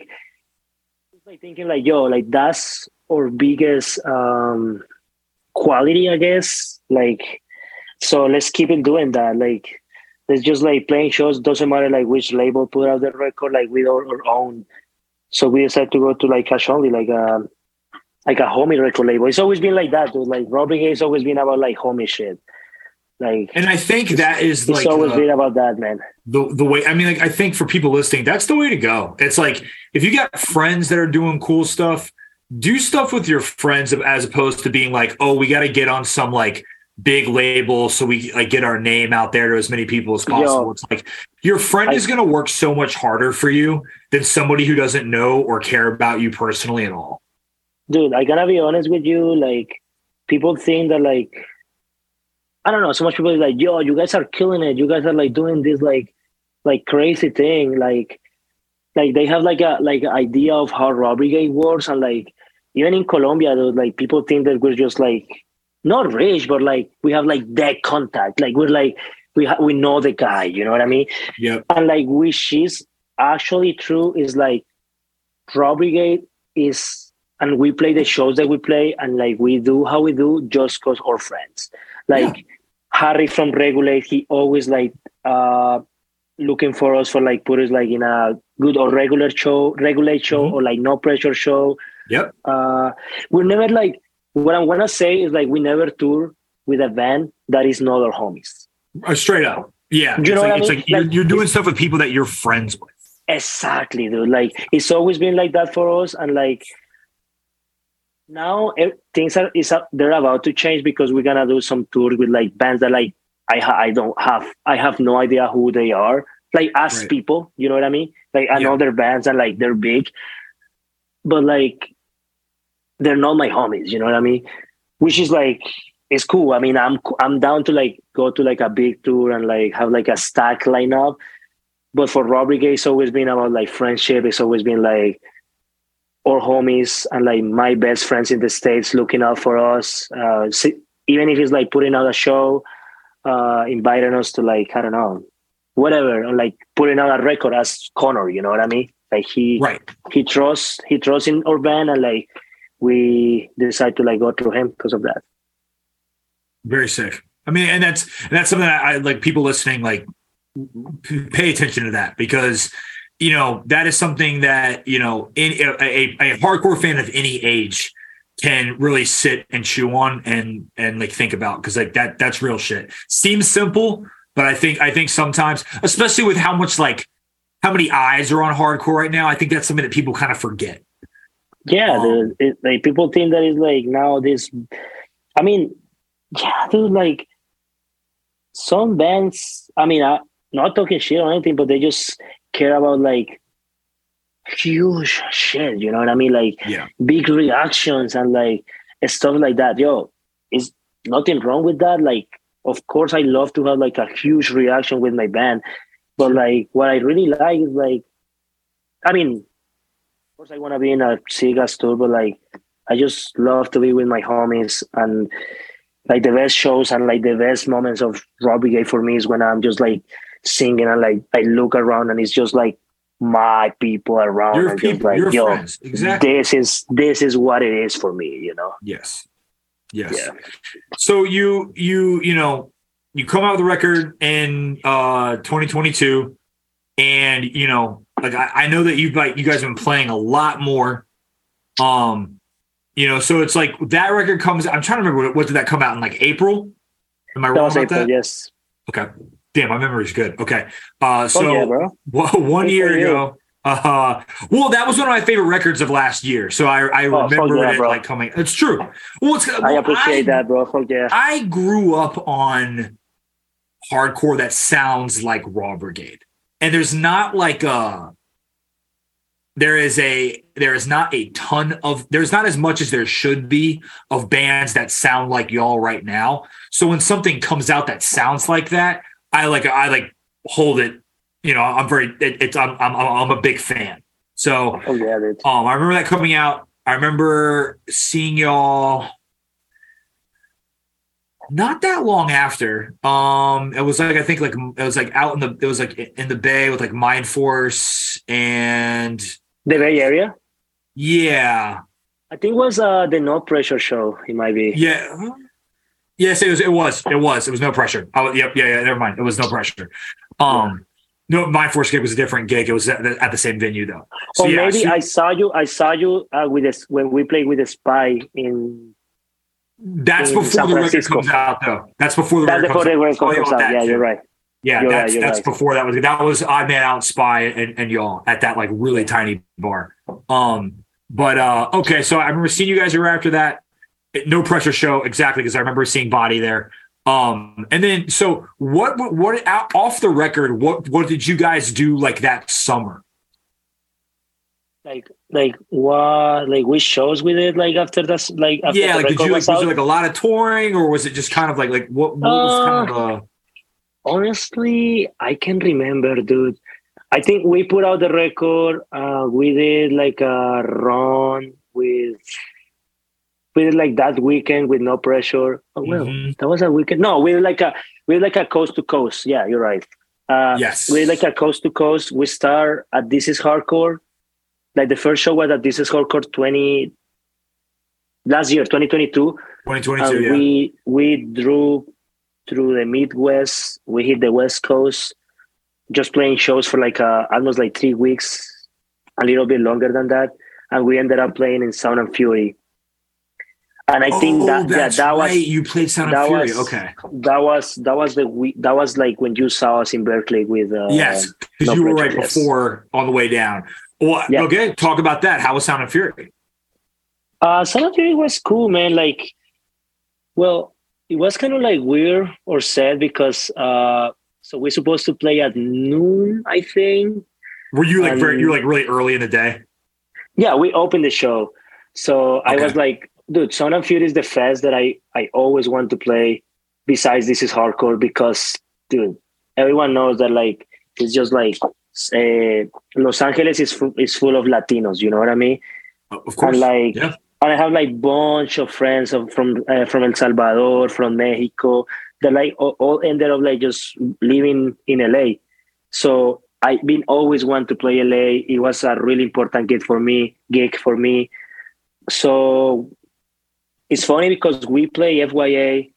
thinking yo, that's our biggest quality, I guess. So let's keep it doing that. Let's just playing shows. Doesn't matter which label put out the record. With our own. So we decided to go to Cash Only, a homie record label. It's always been that, dude. Rob Brigade has always been about homie shit. Like, and I think that is it's like always been about that, man. The way, I mean, like, I think for people listening, that's the way to go. It's like, if you got friends that are doing cool stuff, do stuff with your friends as opposed to being like, oh, we got to get on some like big label so we like get our name out there to as many people as possible. Yo, it's like your friend is going to work so much harder for you than somebody who doesn't know or care about you personally at all. Dude, I gotta be honest with you. Like, people think that, like, I don't know, so much people are like, yo, you guys are killing it. You guys are like doing this like crazy thing. Like they have like a idea of how Raw Brigade works, and like even in Colombia, dude, like people think that we're just like not rich, but like we have like that contact. Like we're like we know the guy, you know what I mean? Yeah. And like which is actually true is like Raw Brigade is, and we play the shows that we play, and like we do how we do just because we're friends. Like Harry from Regulate, he always like looking for us for like put us like in a good or regulate show or like no pressure show. Yep. We're never like, what I'm gonna say is like we never tour with a band that is not our homies. Straight up. Yeah. You know what I mean? It's like you're doing stuff with people that you're friends with. Exactly, dude. Like it's always been like that for us, and like now things they're about to change because we're gonna do some tours with like bands that like I have no idea who they are, like as people, you know what I mean? Like I know their bands and like they're big, but like they're not my homies, you know what I mean? Which is like, it's cool. I mean, I'm down to like go to like a big tour and like have like a stack lineup. But for Raw Brigade, it's always been about like friendship. It's always been like our homies and like my best friends in the States looking out for us. Even if it's like putting out a show, inviting us to like, I don't know, whatever, or like putting out a record as Connor, you know what I mean? Like he trusts in our band, and like we decide to like go through him because of that. Very sick. I mean, and that's something that I like people listening, like pay attention to that, because you know, that is something that, you know, in a hardcore fan of any age can really sit and chew on and like think about, because like that's real shit. Seems simple, but I think sometimes, especially with how many eyes are on hardcore right now, I think that's something that people kind of forget. Yeah, like people think that it's like now this. I mean, yeah, dude, like some bands. I mean, I'm not talking shit or anything, but they just care about like huge shit. You know what I mean? Like big reactions and like stuff like that. Yo, is nothing wrong with that. Like, of course, I love to have like a huge reaction with my band, but like what I really like is like, I mean, of course, I want to be in a Seagas tour, but like, I just love to be with my homies, and like the best shows and like the best moments of Raw Brigade for me is when I'm just like singing and like I look around and it's just like my people around. Your and people, just like, your yo, friends. Exactly. This is what it is for me, you know? Yes. Yeah. So you come out with a record in 2022, and you know, like I know that you guys have been playing a lot more. You know, so it's like that record comes. I'm trying to remember what did that come out in, like April? Am I wrong about April, that? Yes. Okay. Damn, my memory's good. Okay. Bro. 1 year ago. Well, that was one of my favorite records of last year. So I remember it like coming. It's true. Well, I appreciate that, bro. I grew up on hardcore that sounds like Raw Brigade, and there's not like there's not as much as there should be of bands that sound like y'all right now. So when something comes out that sounds like that, I hold it. You know, I'm a big fan. So I remember that coming out. I remember seeing y'all not that long after. It was like, I think like it was like out in the Bay with like Mind Force and the Bay Area. Yeah, I think it was the No Pressure show. It might be. Yeah. Yes, it was. It was No Pressure. Yeah. Never mind. It was No Pressure. No, Mind Force gig was a different gig. It was at the same venue though. So, maybe I saw you with this when we played with the Spy in That's before the record comes out, though. That's before the record comes out. Yeah, you're right. Yeah, that's right. Before that was Odd Man Out, Spy, and y'all at that like really tiny bar. But okay, so I remember seeing you guys around after that. No Pressure show, exactly, because I remember seeing Body there. And then so what off the record, what did you guys do like that summer? Like what, like which shows we did like after this, like after yeah, like did you like, was it like a lot of touring, or was it just kind of like what was kind of honestly, I can remember, dude. I think we put out the record. We did like a run we did like that weekend with No Pressure. Oh well, that was a weekend. No, we did like a coast to coast. Yeah, you're right. Yes, we did like a coast to coast. We start at This Is Hardcore. Like the first show was at This Is Hardcore 2022. 2022, yeah. We drew through the Midwest. We hit the West Coast, just playing shows for like almost like 3 weeks, a little bit longer than that. And we ended up playing in Sound and Fury. And I think that was you played Sound and Fury. Okay, that was like when you saw us in Berkeley with yes, because you were right before on the way down. Well, yeah. Okay, talk about that. How was Sound and Fury? Sound and Fury was cool, man. Like, well, it was kind of like weird or sad because so we're supposed to play at noon, I think. Were you like you were like really early in the day? Yeah, we opened the show. So okay. I was like, dude, Sound and Fury is the fest that I always want to play besides This Is Hardcore because, dude, everyone knows that like it's just like Los Angeles is full of Latinos, you know what I mean? Of course. And like, yeah. And I have like bunch of friends from El Salvador, from Mexico, that like all ended up like just living in LA. So I've been always want to play LA. It was a really important gig for me. So it's funny because we play FYA,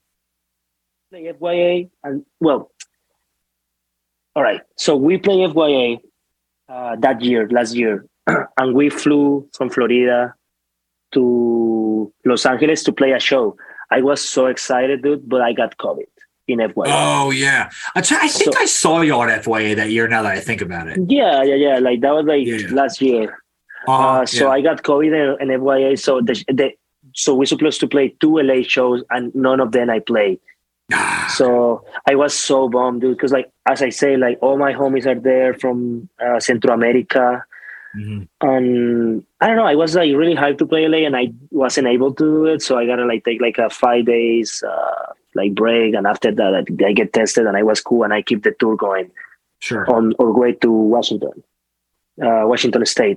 and well. All right, so we played FYA last year, and we flew from Florida to Los Angeles to play a show. I was so excited, dude, but I got COVID in FYA. Oh, yeah. I think I saw you on FYA that year, now that I think about it. Yeah. Like, that was like last year. So I got COVID in FYA, so we're supposed to play 2 LA shows, and none of them I played. So I was so bummed, dude, because like as I say, like all my homies are there from Central America, and I don't know. I was like really hyped to play LA, and I wasn't able to do it. So I gotta like take like a 5 days like break, and after that I get tested, and I was cool, and I keep the tour going. Sure. On our way to Washington State.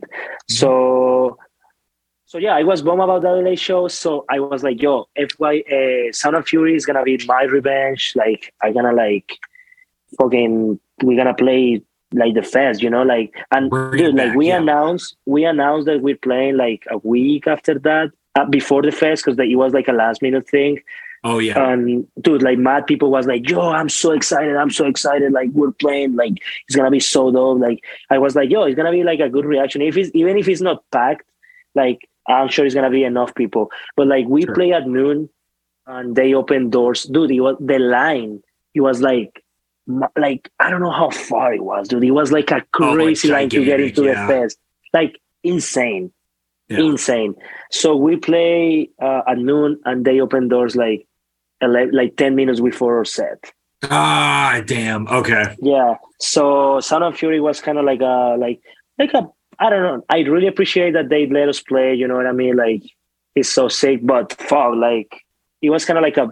So yeah, I was bummed about the LA show. So I was like, yo, Sound and Fury is going to be my revenge. Like, I'm going to like, we're going to play like the fest, you know, like, and dude, like we announced that we're playing like a week after that, before the fest, because it was like a last minute thing. Oh yeah. And dude, like mad people was like, yo, I'm so excited. Like we're playing, like it's going to be so dope. Like I was like, yo, it's going to be like a good reaction. Even if it's not packed, like, I'm sure it's going to be enough people. But like we play at noon and they open doors. Dude, it was the line. It was like I don't know how far it was, dude. It was like a crazy line to get into the fest. Like insane. Yeah. Insane. So we play at noon and they open doors like 10 minutes before our set. Ah, damn. Okay. Yeah. So Sound and Fury was kind of like a I don't know. I really appreciate that they let us play. You know what I mean? Like, it's so sick, but fuck, like, it was kind of like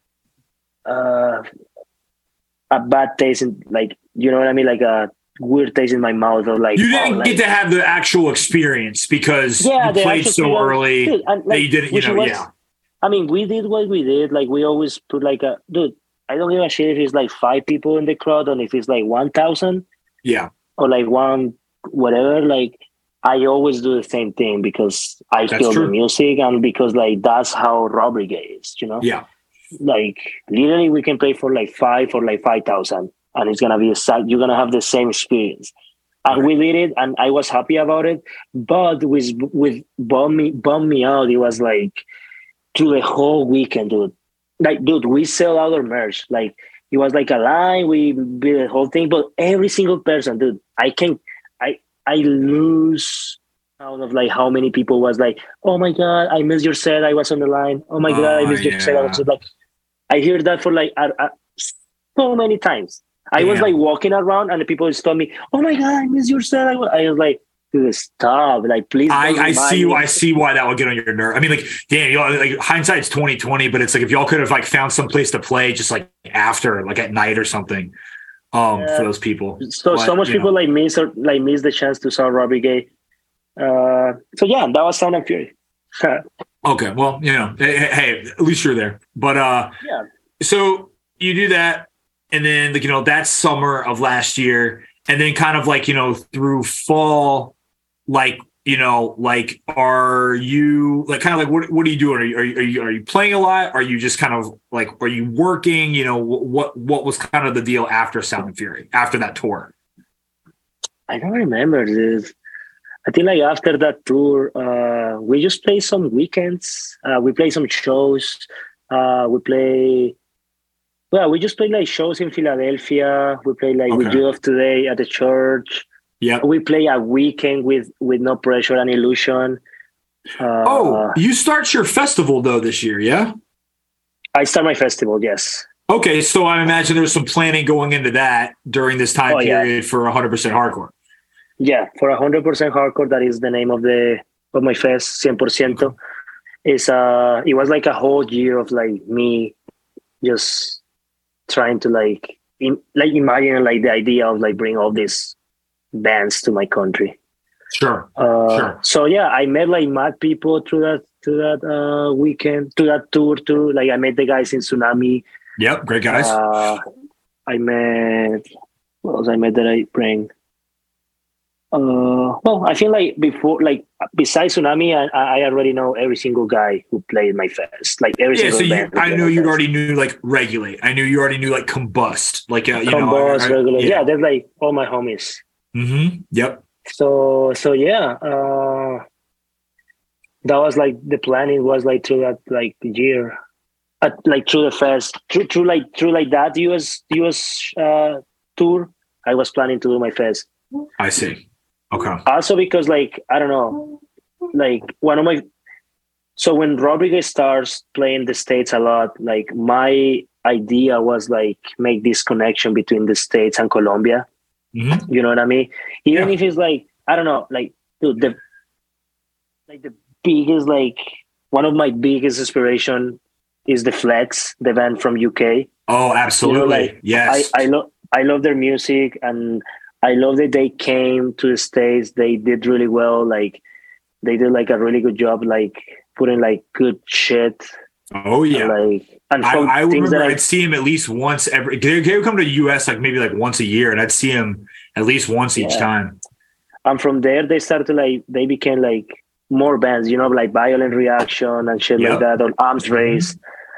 a bad taste in, like, you know what I mean? Like a weird taste in my mouth of like. You didn't get to have the actual experience because you played so early that you didn't. I mean, we did what we did. Like, we always put like dude. I don't give a shit if it's like 5 people in the crowd and if it's like 1,000. Yeah. Or like whatever, like I always do the same thing because I feel the music and because like that's how Robbery Gay is, you know? Yeah. Like literally we can play for like 5 or like 5,000 and it's gonna be you're gonna have the same experience. And we did it and I was happy about it. But with bummed me out, it was like through the whole weekend, dude. Like, dude, we sell out our merch. Like, it was like a line. We did the whole thing, but every single person, dude, I lose out of like how many people was like, oh my God, I missed your set. I was on the line. Oh my God, I missed your set. I was like, I hear that for like so many times. I was like walking around and the people just told me, oh my God, I missed your set. I was like, dude, stop. Like, please. I see why that would get on your nerve. I mean, like, damn, you know, like hindsight's 20/20, but it's like if y'all could have like found some place to play just like after, like at night or something. For those people. So much people like miss the chance to saw Robbie Gay. So yeah, that was Sound and Fury. Okay, well, you know, hey, at least you're there. But yeah. So you do that, and then like, you know, that summer of last year, and then kind of like, you know, through fall, like, you know, like, are you like kind of like what are you doing? Are you playing a lot? Are you just kind of like, are you working? You know, what was kind of the deal after Sound and Fury, after that tour? I don't remember this. I think like after that tour, we just play some weekends. We play some shows. We just play like shows in Philadelphia. We play like We Do Of Today at the church. Yeah, we play a weekend with No Pressure and Illusion. You start your festival though this year, yeah? I start my festival, yes. Okay, so I imagine there's some planning going into that during this time period for 100% Hardcore. Yeah, for 100% Hardcore, that is the name of my fest, 100%. It was like a whole year of like me just trying to like imagine like the idea of like bring all these bands to my country. Sure. So yeah, I met like mad people through that weekend, to that tour too. Like I met the guys in Tsunami. Yep, great guys. I met what else I met that I bring. Well, I feel like before, like besides Tsunami, I already know every single guy who played my fest. Like every single band. I know you already knew like Regulate. I knew you already knew like Combust. Like Combust, Regulate. Yeah, they're like all my homies. Mm-hmm. Yep. So yeah, that was like the planning was like through that like year, like through the fest, through that US tour. I was planning to do my fest. I see. Okay. Also because like I don't know, like so when Rodriguez starts playing the States a lot, like my idea was like make this connection between the States and Colombia. Mm-hmm. You know what I mean? Even if it's like, I don't know, like, dude, the biggest, like, one of my biggest inspiration is the Flex, the band from UK. Oh, absolutely. You know, like, yes. I love their music, and I love that they came to the States. They did really well. Like, they did like a really good job, like putting like good shit. Oh yeah. And I remember I'd see him at least once every. They would come to the US like maybe like once a year, and I'd see him at least once each time. And from there, they started they became like more bands, you know, like Violent Reaction and shit like that, or Arms Race.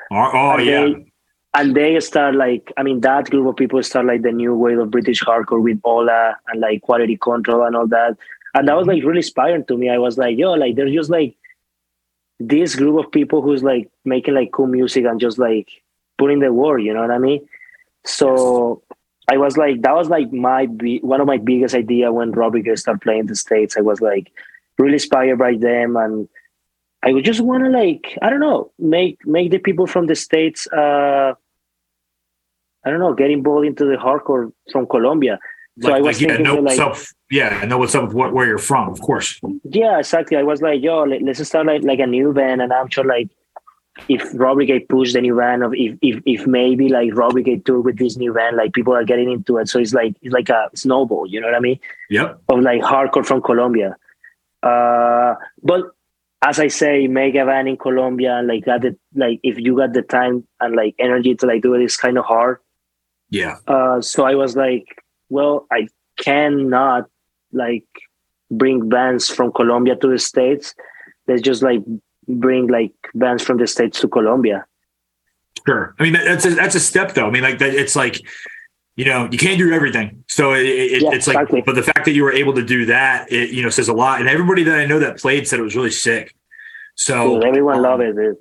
And they start like, I mean, that group of people start like the new wave of British hardcore with Ola and like Quality Control and all that. And that was like really inspiring to me. I was like, yo, like they're just like this group of people who's like making like cool music and just like putting the word, you know what I mean? So I was like, that was like one of my biggest idea when Rodriguez started playing the States. I was like really inspired by them, and I would just want to like, I don't know, make the people from the States, I don't know, get involved into the hardcore from Colombia. So I was thinking know what's up with where you're from, of course. Yeah, exactly. I was like, yo, let's start like a new band, and I'm sure like if Rodriguez pushed the new band, of if maybe like Rodriguez tour with this new band, like people are getting into it. So it's like a snowball, you know what I mean? Yep. Of like hardcore from Colombia. But as I say, make a band in Colombia, and like that, like if you got the time and like energy to like do it, it's kind of hard. Yeah. So I was like, well, I cannot like bring bands from Colombia to the States. Let's just like bring like bands from the States to Colombia. Sure. I mean, that's a step though. I mean, like that, it's like, you know, you can't do everything. So it's like, exactly. But the fact that you were able to do that, it, you know, says a lot. And everybody that I know that played said it was really sick. So dude, everyone loved it, dude.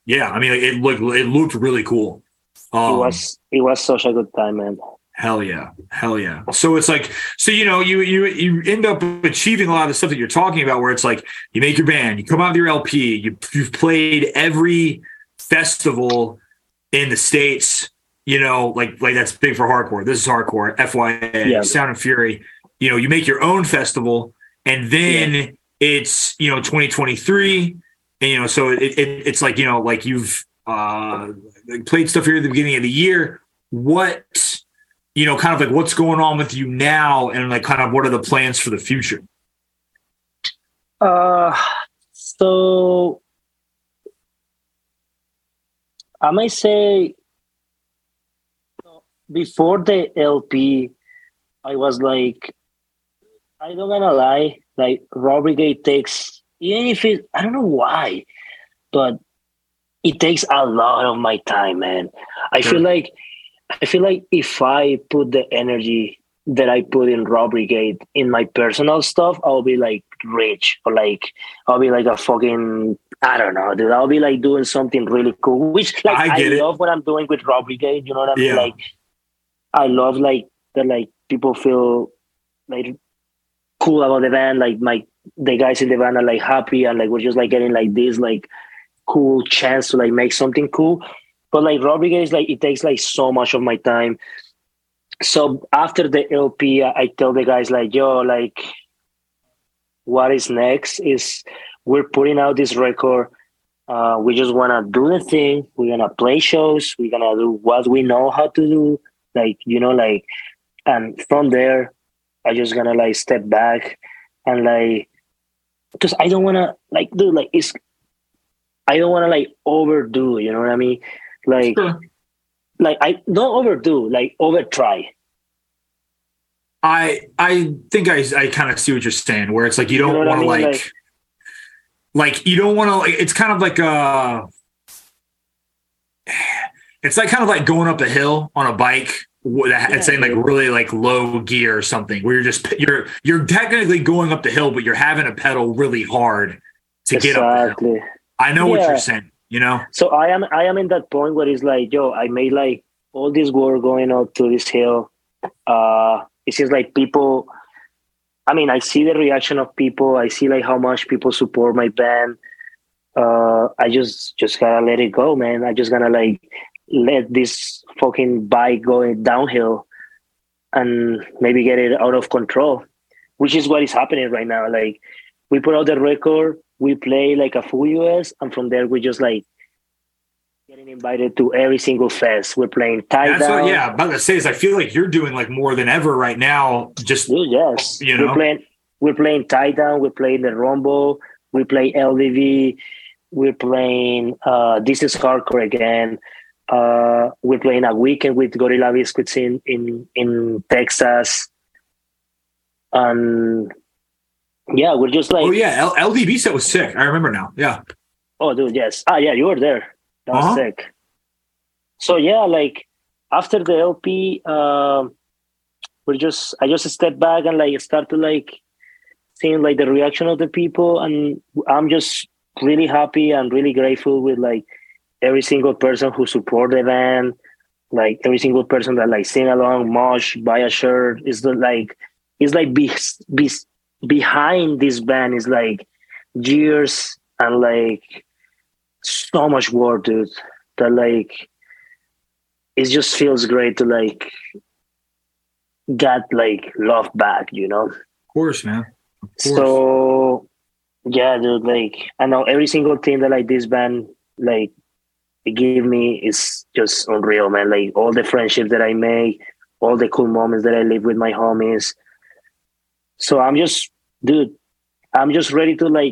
Yeah, I mean, it looked really cool. It was such a good time, man. Hell yeah. So it's like, so you end up achieving a lot of the stuff that you're talking about, where it's like you make your band, you come out with your LP, you've played every festival in the States, like that's big for hardcore. This is hardcore, FYA, Sound and Fury. You make your own festival, and then it's 2023, and so it's like like you've played stuff here at the beginning of the year. What kind of like what's going on with you now, and like kind of what are the plans for the future? So I might say before the LP, I was like, I don't gonna lie, like Raw Brigade takes, even if I don't know why, but it takes a lot of my time, man. I feel like if I put the energy that I put in Raw Brigade in my personal stuff, I'll be like rich, or like I'll be like a fucking, I don't know, dude. I'll be like doing something really cool, which like I love what I'm doing with Raw Brigade. You know what I mean? Like I love like that, like people feel like cool about the band, like the guys in the band are like happy, and like we're just like getting like this like cool chance to like make something cool. But like Raw Brigade is like, it takes like so much of my time. So after the LP, I tell the guys like, yo, like what is next is we're putting out this record. We just want to do the thing. We're going to play shows. We're going to do what we know how to do. Like, like, and from there, I just going to like step back and like, because I don't want to like do like, I don't want to like overdo, you know what I mean? Like, sure. Like I don't overdo, like over try. I think I kind of see what you're saying, where it's like, you don't want to like you don't want to, it's kind of like it's like kind of like going up a hill on a bike. It's saying like really like low gear or something, where you're technically going up the hill, but you're having to pedal really hard to get up the hill. I know what you're saying, So I am in that point where it's like, yo, I made like all this work going up to this hill. It seems like people, I mean, I see the reaction of people. I see like how much people support my band. I just gotta let it go, man. I just gotta like let this fucking bike go downhill and maybe get it out of control, which is what is happening right now. Like we put out the record, we play like a full US, and from there we just like getting invited to every single fest. We're playing tie down. What, I'm about to say is I feel like you're doing like more than ever right now. Just yes, we're playing tie down. We're playing the Rumble. We play LDV. We're playing This Is Hardcore again. We're playing a weekend with Gorilla Biscuits in Texas, and yeah, we're just like LDV set was sick. I remember now. Yeah. Oh, dude, yes. Yeah, you were there. That was sick. So yeah, like after the LP, I just stepped back and like start to like seeing like the reaction of the people, and I'm just really happy and really grateful with like every single person who support the band, like every single person that like sing along, mosh, buy a shirt. Behind this band is like years and like so much work, dude, that like it just feels great to like get like love back, Of course, man. Of course. So yeah, dude, like I know every single thing that like this band like they give me is just unreal, man. Like all the friendships that I make, all the cool moments that I live with my homies. So I'm just ready to like,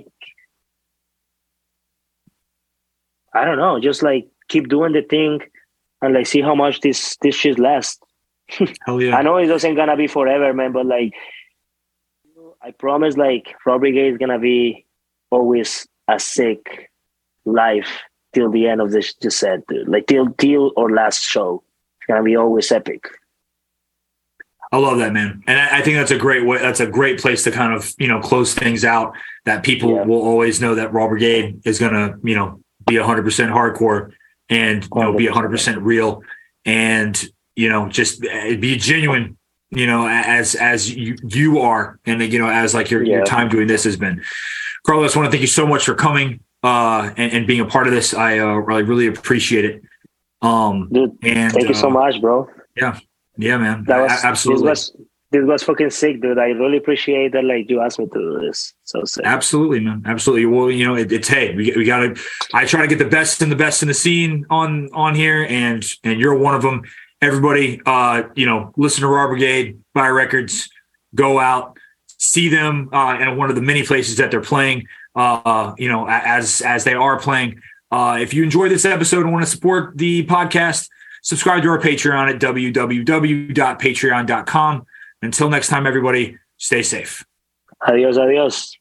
I don't know, just like keep doing the thing and like see how much this shit lasts. Hell yeah. I know it doesn't gonna be forever, man, but like I promise like Raw Brigade is gonna be always a sick life till the end of this set, dude. Like till our last show. It's gonna be always epic. I love that, man. And I think that's a great way. That's a great place to kind of, close things out, that people will always know that Raw Brigade is going to, be 100% hardcore and be 100% real and just be genuine as you are and as like your time doing this has been. Carlos, I want to thank you so much for coming and being a part of this. I really appreciate it. Dude, and thank you so much, bro. Yeah, man. Absolutely. This was fucking sick, dude. I really appreciate that. Like you asked me to do this. So sick. Absolutely, man. Absolutely. Well, it's hey, we gotta. I try to get the best in the scene on here, and you're one of them. Everybody, listen to Raw Brigade, buy records, go out, see them in one of the many places that they're playing. As they are playing. If you enjoyed this episode and want to support the podcast, subscribe to our Patreon at www.patreon.com. Until next time, everybody, stay safe. Adios.